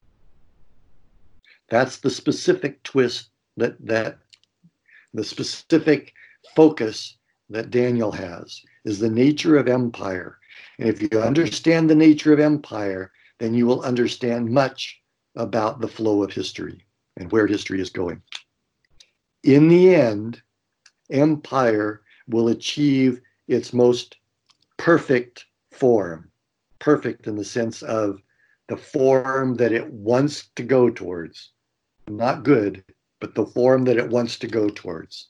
That's the specific twist, that that the specific focus that Daniel has, is the nature of empire. And if you understand the nature of empire, then you will understand much about the flow of history and where history is going. In the end, empire will achieve its most perfect form. Perfect in the sense of the form that it wants to go towards. Not good, but the form that it wants to go towards.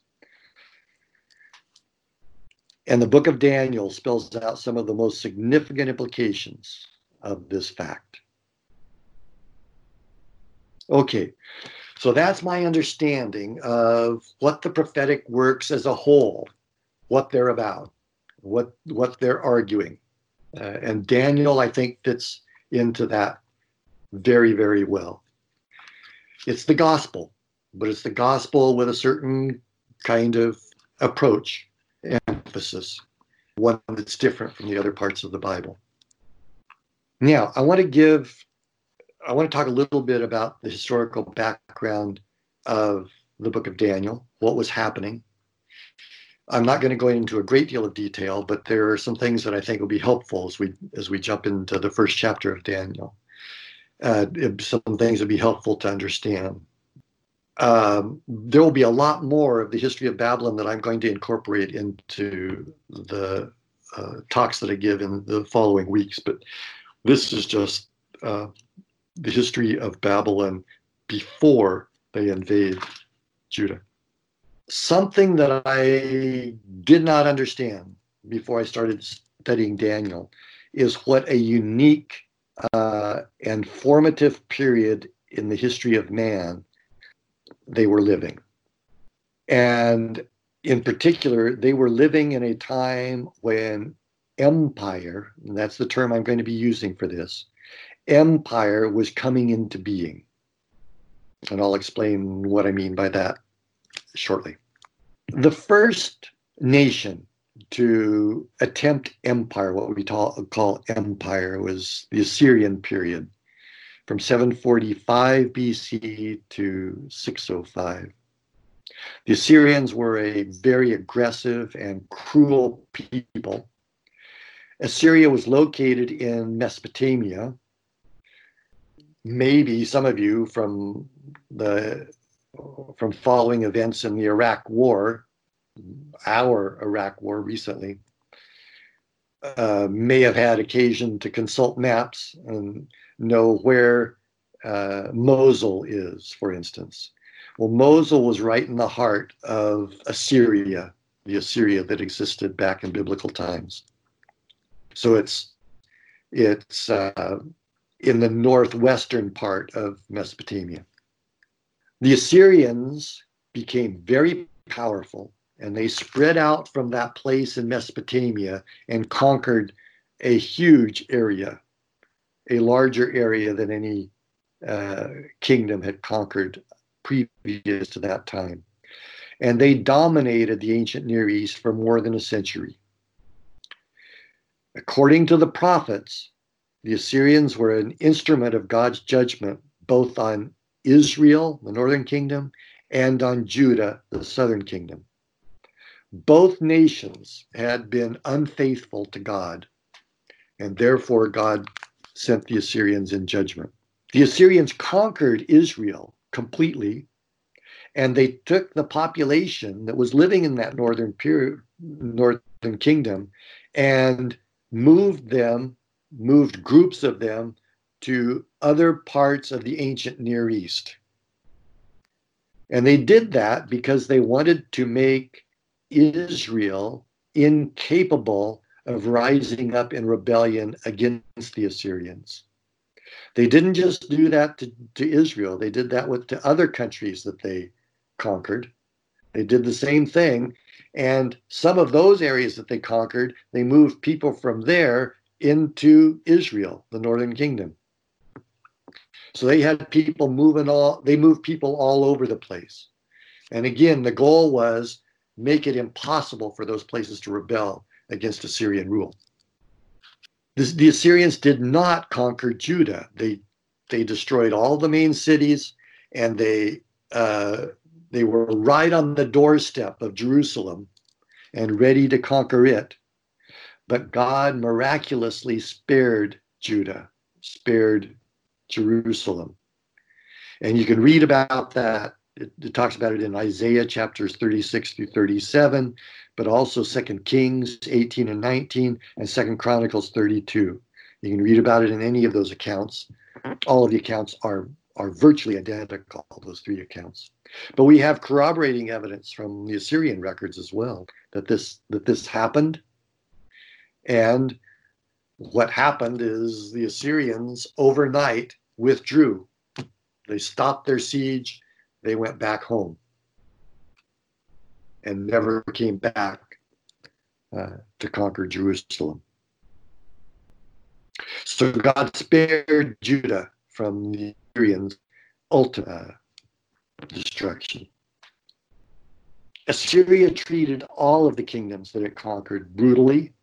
And the book of Daniel spells out some of the most significant implications of this fact. Okay, so that's my understanding of what the prophetic works as a whole, what they're about, what, what they're arguing. Uh, and Daniel, I think, fits into that very, very well. It's the gospel, but it's the gospel with a certain kind of approach, emphasis, one that's different from the other parts of the Bible. Now, I want to give, I want to talk a little bit about the historical background of the book of Daniel, what was happening. I'm not going to go into a great deal of detail, but there are some things that I think will be helpful as we as we jump into the first chapter of Daniel. Uh, some things will be helpful to understand. Um, there will be a lot more of the history of Babylon that I'm going to incorporate into the uh, talks that I give in the following weeks, but this is just uh, the history of Babylon before they invade Judah. Something that I did not understand before I started studying Daniel is what a unique uh, and formative period in the history of man they were living. And in particular, they were living in a time when empire, and that's the term I'm going to be using for this, empire was coming into being. And I'll explain what I mean by that shortly. The first nation to attempt empire, what we call empire, was the Assyrian period, from seven forty-five B C to six oh five. The Assyrians were a very aggressive and cruel people. Assyria was located in Mesopotamia. Maybe some of you from the from following events in the Iraq War, our Iraq War recently, uh, may have had occasion to consult maps and know where uh, Mosul is, for instance. Well, Mosul was right in the heart of Assyria, the Assyria that existed back in biblical times. So it's it's uh, in the northwestern part of Mesopotamia. The Assyrians became very powerful, and they spread out from that place in Mesopotamia and conquered a huge area, a larger area than any uh, kingdom had conquered previous to that time. and they dominated the ancient Near East for more than a century. According to the prophets, the Assyrians were an instrument of God's judgment both on Israel, the northern kingdom, and on Judah, the southern kingdom. Both nations had been unfaithful to God, and therefore God sent the Assyrians in judgment. The Assyrians conquered Israel completely, and they took the population that was living in that northern period, northern kingdom and moved them, moved groups of them to other parts of the ancient Near East. And they did that because they wanted to make Israel incapable of rising up in rebellion against the Assyrians. They didn't just do that to, to Israel. They did that with to other countries that they conquered. They did the same thing. And some of those areas that they conquered, they moved people from there into Israel, the northern kingdom. So they had people moving all, they moved people all over the place. And again, the goal was make it impossible for those places to rebel against Assyrian rule. This, the Assyrians did not conquer Judah. They they destroyed all the main cities, and they uh, they were right on the doorstep of Jerusalem and ready to conquer it. But God miraculously spared Judah, spared Jerusalem. And you can read about that. It, it talks about it in Isaiah chapters thirty-six through thirty-seven, but also Second Kings eighteen and nineteen, and Second Chronicles thirty-two. You can read about it in any of those accounts. All of the accounts are, are virtually identical, those three accounts. But we have corroborating evidence from the Assyrian records as well that this that this happened. And what happened is the Assyrians overnight withdrew. They stopped their siege. They went back home and never came back uh, to conquer Jerusalem. So God spared Judah from the Assyrians' ultimate destruction. Assyria treated all of the kingdoms that it conquered brutally.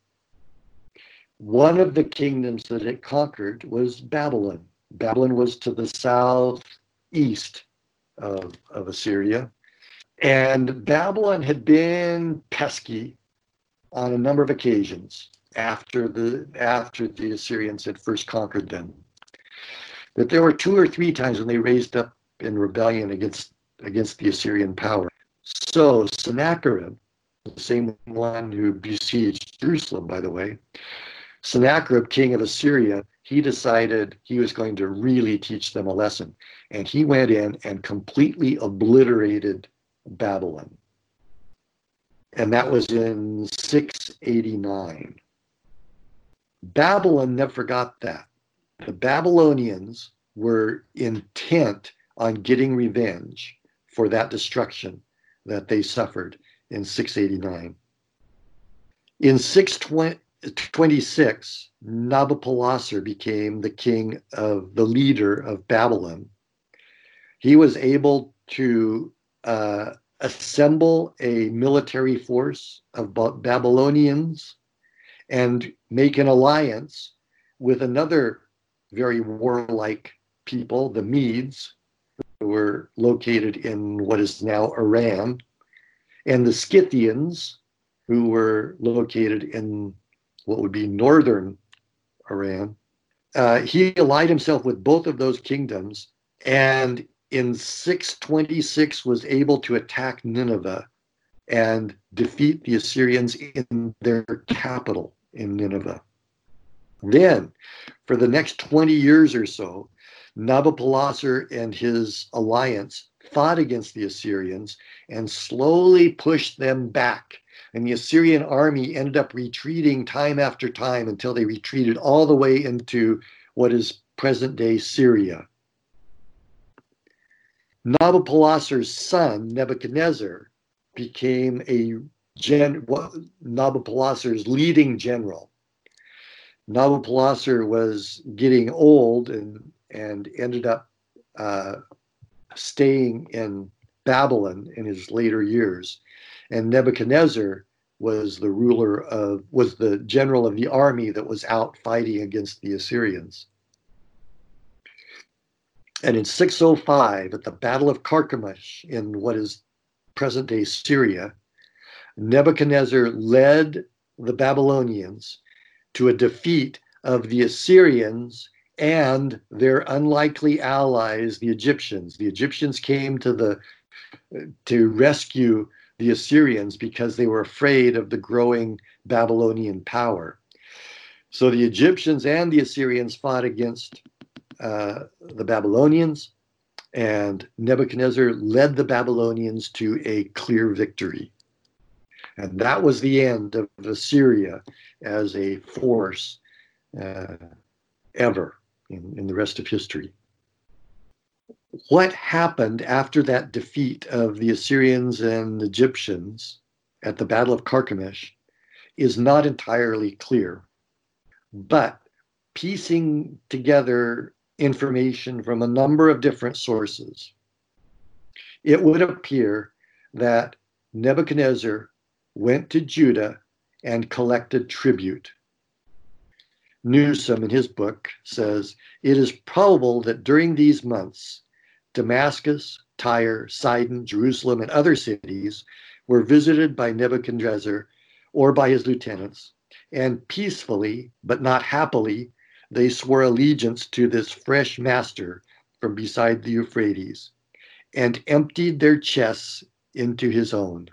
One of the kingdoms that it conquered was Babylon. Babylon was to the southeast of, of Assyria. And Babylon had been pesky on a number of occasions after the after the Assyrians had first conquered them. That there were two or three times when they raised up in rebellion against against the Assyrian power. So Sennacherib, the same one who besieged Jerusalem, by the way, Sennacherib, king of Assyria, he decided he was going to really teach them a lesson. And he went in and completely obliterated Babylon. And that was in six eighty-nine. Babylon never forgot that. The Babylonians were intent on getting revenge for that destruction that they suffered in six eighty-nine. In six twenty-six, Nabopolassar became the king of the leader of Babylon. He was able to uh, assemble a military force of Babylonians and make an alliance with another very warlike people, the Medes, who were located in what is now Iran, and the Scythians, who were located in what would be northern Iran. Uh, he allied himself with both of those kingdoms, and in six twenty-six was able to attack Nineveh and defeat the Assyrians in their capital in Nineveh. Then, for the next twenty years or so, Nabopolassar and his alliance fought against the Assyrians and slowly pushed them back. And the Assyrian army ended up retreating time after time until they retreated all the way into what is present-day Syria. Nabopolassar's son, Nebuchadnezzar, became a gen- Nabopolassar's leading general. Nabopolassar was getting old and, and ended up uh, staying in Babylon in his later years. And Nebuchadnezzar was the ruler of, was the general of the army that was out fighting against the Assyrians. And in six oh five, at the Battle of Carchemish in what is present-day Syria, Nebuchadnezzar led the Babylonians to a defeat of the Assyrians and their unlikely allies, the Egyptians. The Egyptians came to the to rescue the Assyrians because they were afraid of the growing Babylonian power. So the Egyptians and the Assyrians fought against uh, the Babylonians, and Nebuchadnezzar led the Babylonians to a clear victory. And that was the end of Assyria as a force uh, ever in, in the rest of history. What happened after that defeat of the Assyrians and Egyptians at the Battle of Carchemish is not entirely clear. But piecing together information from a number of different sources, it would appear that Nebuchadnezzar went to Judah and collected tribute. Newsom, in his book, says, it is probable that during these months, Damascus, Tyre, Sidon, Jerusalem, and other cities were visited by Nebuchadnezzar or by his lieutenants, and peacefully, but not happily, they swore allegiance to this fresh master from beside the Euphrates, and emptied their chests into his own.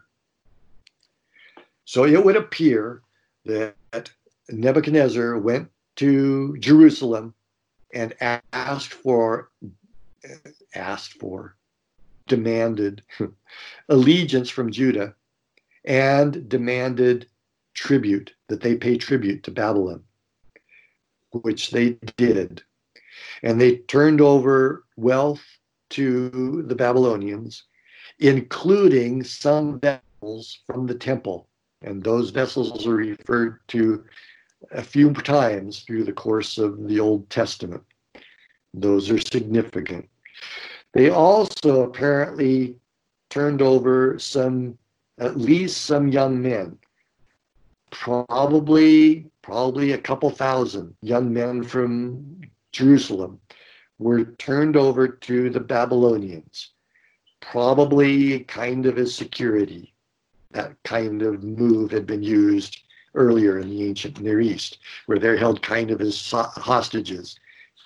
So it would appear that Nebuchadnezzar went to Jerusalem and asked for, asked for, demanded allegiance from Judah and demanded tribute, that they pay tribute to Babylon, which they did. And they turned over wealth to the Babylonians, including some vessels from the temple. And those vessels are referred to a few times through the course of the Old Testament. Those are significant. They also apparently turned over some, at least some young men, probably, probably a couple thousand young men from Jerusalem were turned over to the Babylonians, probably kind of as security. That kind of move had been used earlier in the ancient Near East, where they're held kind of as hostages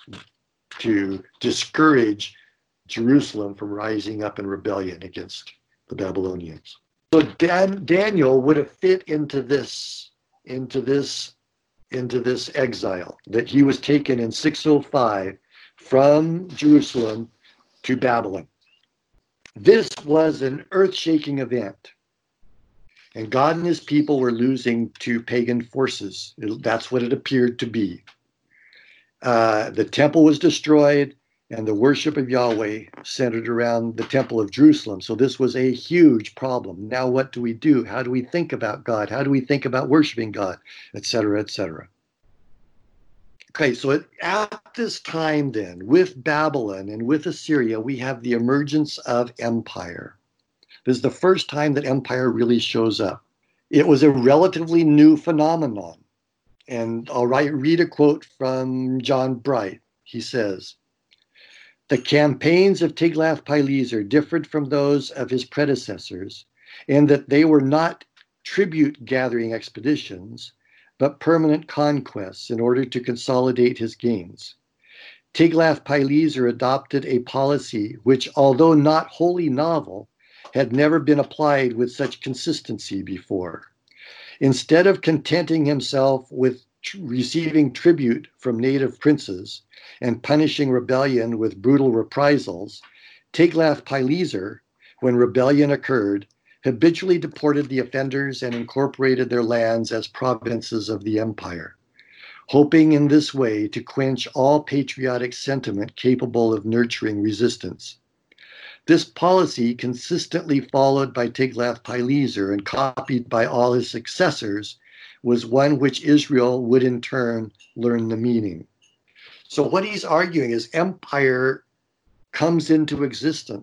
to discourage Jerusalem from rising up in rebellion against the Babylonians. So Dan, Daniel would have fit into this, into this, into this exile, that he was taken in six oh five from Jerusalem to Babylon. This was an earth-shaking event. And God and his people were losing to pagan forces. That's what it appeared to be. Uh, the temple was destroyed, and the worship of Yahweh centered around the temple of Jerusalem. So this was a huge problem. Now what do we do? How do we think about God? How do we think about worshiping God? Et cetera, et cetera. Okay, so at, at this time then, with Babylon and with Assyria, we have the emergence of empire. This is the first time that empire really shows up. It was a relatively new phenomenon. And I'll write, read a quote from John Bright. He says, "The campaigns of Tiglath-Pileser differed from those of his predecessors in that they were not tribute-gathering expeditions, but permanent conquests in order to consolidate his gains. Tiglath-Pileser adopted a policy which, although not wholly novel, had never been applied with such consistency before. Instead of contenting himself with tr- receiving tribute from native princes and punishing rebellion with brutal reprisals, Tiglath-Pileser, when rebellion occurred, habitually deported the offenders and incorporated their lands as provinces of the empire, hoping in this way to quench all patriotic sentiment capable of nurturing resistance. This policy, consistently followed by Tiglath-Pileser and copied by all his successors, was one which Israel would in turn learn the meaning." So what he's arguing is empire comes into existence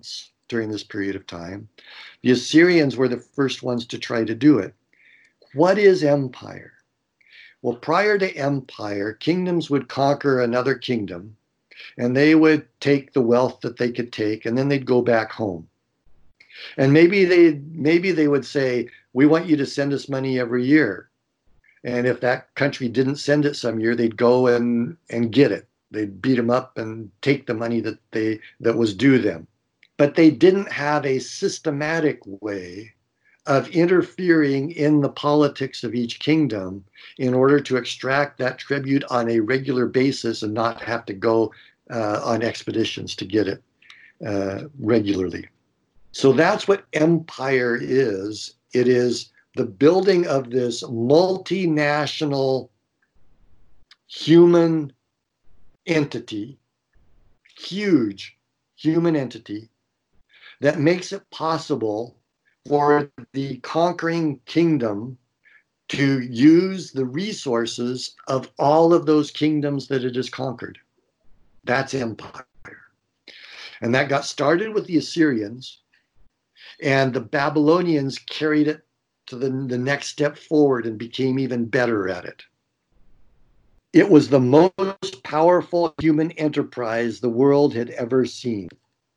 during this period of time. The Assyrians were the first ones to try to do it. What is empire? Well, prior to empire, kingdoms would conquer another kingdom, and they would take the wealth that they could take, and then they'd go back home. And maybe they maybe they would say, we want you to send us money every year. And if that country didn't send it some year, they'd go and, and get it. They'd beat them up and take the money that they that was due them. But they didn't have a systematic way of interfering in the politics of each kingdom in order to extract that tribute on a regular basis and not have to go uh, on expeditions to get it uh, regularly. So that's what empire is. It is the building of this multinational human entity, huge human entity, that makes it possible for the conquering kingdom to use the resources of all of those kingdoms that it has conquered. That's empire. And that got started with the Assyrians, and the Babylonians carried it to the, the next step forward and became even better at it. It was the most powerful human enterprise the world had ever seen.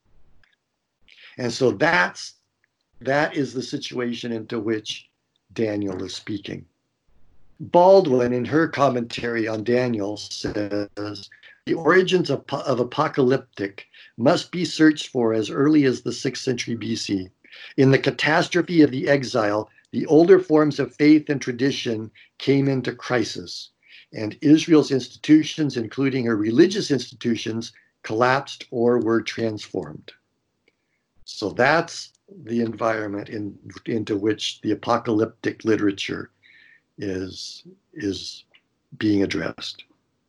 And so that's That is the situation into which Daniel is speaking. Baldwin, in her commentary on Daniel, says, the origins of, of apocalyptic must be searched for as early as the sixth century B C. In the catastrophe of the exile, the older forms of faith and tradition came into crisis, and Israel's institutions, including her religious institutions, collapsed or were transformed. So that's the environment in, into which the apocalyptic literature is, is being addressed.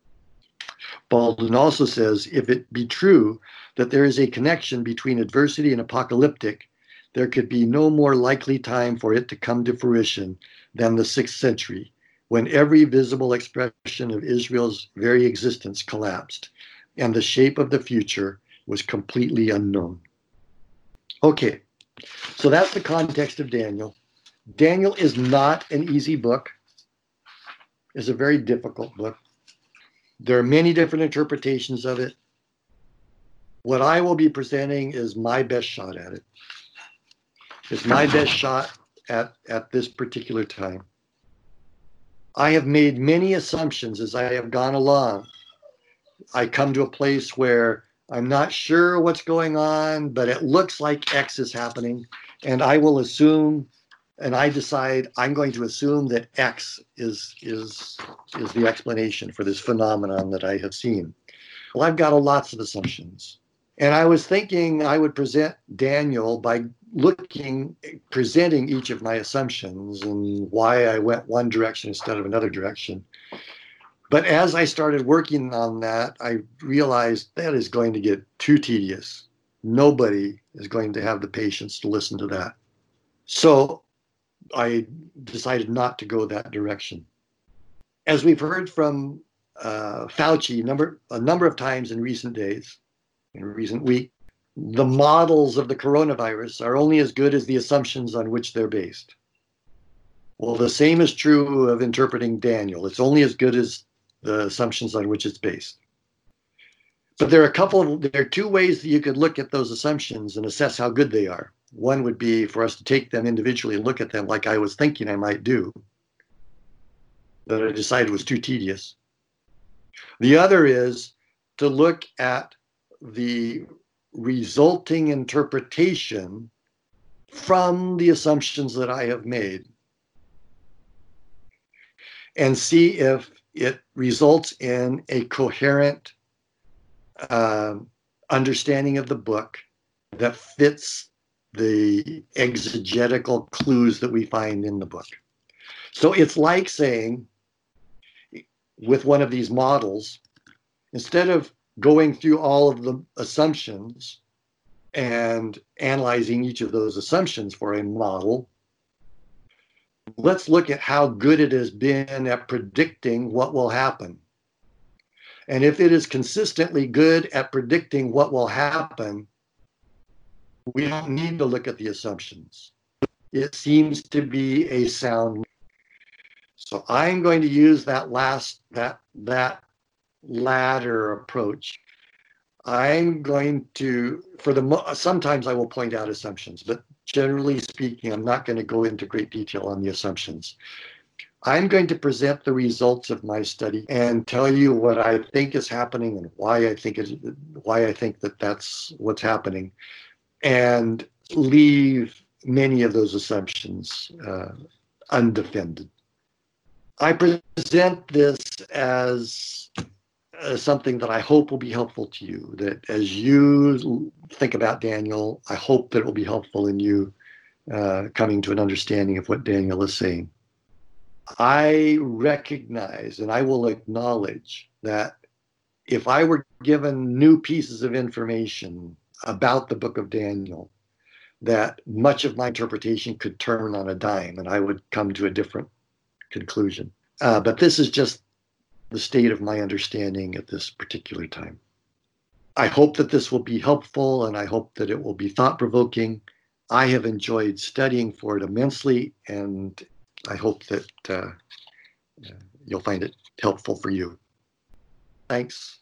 Baldwin also says, if it be true that there is a connection between adversity and apocalyptic, there could be no more likely time for it to come to fruition than the sixth century, when every visible expression of Israel's very existence collapsed, and the shape of the future was completely unknown. Okay. So that's the context of Daniel. Daniel is not an easy book. It's a very difficult book. There are many different interpretations of it. What I will be presenting is my best shot at it. It's my best shot at, at this particular time. I have made many assumptions as I have gone along. I come to a place where I'm not sure what's going on, but it looks like X is happening. And I will assume, and I decide I'm going to assume that X is, is, is the explanation for this phenomenon that I have seen. Well, I've got a lots of assumptions. And I was thinking I would present Daniel by looking, presenting each of my assumptions and why I went one direction instead of another direction. But as I started working on that, I realized that is going to get too tedious. Nobody is going to have the patience to listen to that. So I decided not to go that direction. As we've heard from uh, Fauci number, a number of times in recent days, in recent week, the models of the coronavirus are only as good as the assumptions on which they're based. Well, the same is true of interpreting Daniel. It's only as good as the assumptions on which it's based. But there are a couple of, there are two ways that you could look at those assumptions and assess how good they are. One would be for us to take them individually and look at them like I was thinking I might do, that I decided was too tedious. The other is to look at the resulting interpretation from the assumptions that I have made and see if it results in a coherent uh, understanding of the book that fits the exegetical clues that we find in the book. So it's like saying, with one of these models, instead of going through all of the assumptions and analyzing each of those assumptions for a model, let's look at how good it has been at predicting what will happen. And if it is consistently good at predicting what will happen, We don't need to look at the assumptions. It seems to be a sound. So I'm going to use that last, that, that latter approach. I'm going to, for the, sometimes I will point out assumptions, but generally speaking, I'm not going to go into great detail on the assumptions. I'm going to present the results of my study and tell you what I think is happening and why I think it, why I think that that's what's happening, and leave many of those assumptions uh, undefended. I present this as uh, something that I hope will be helpful to you, that as you think about Daniel, I hope that it will be helpful in you uh, coming to an understanding of what Daniel is saying. I recognize and I will acknowledge that if I were given new pieces of information about the book of Daniel, that much of my interpretation could turn on a dime and I would come to a different conclusion. Uh, but this is just the state of my understanding at this particular time. I hope that this will be helpful, and I hope that it will be thought-provoking. I have enjoyed studying for it immensely, and I hope that uh, you'll find it helpful for you. Thanks.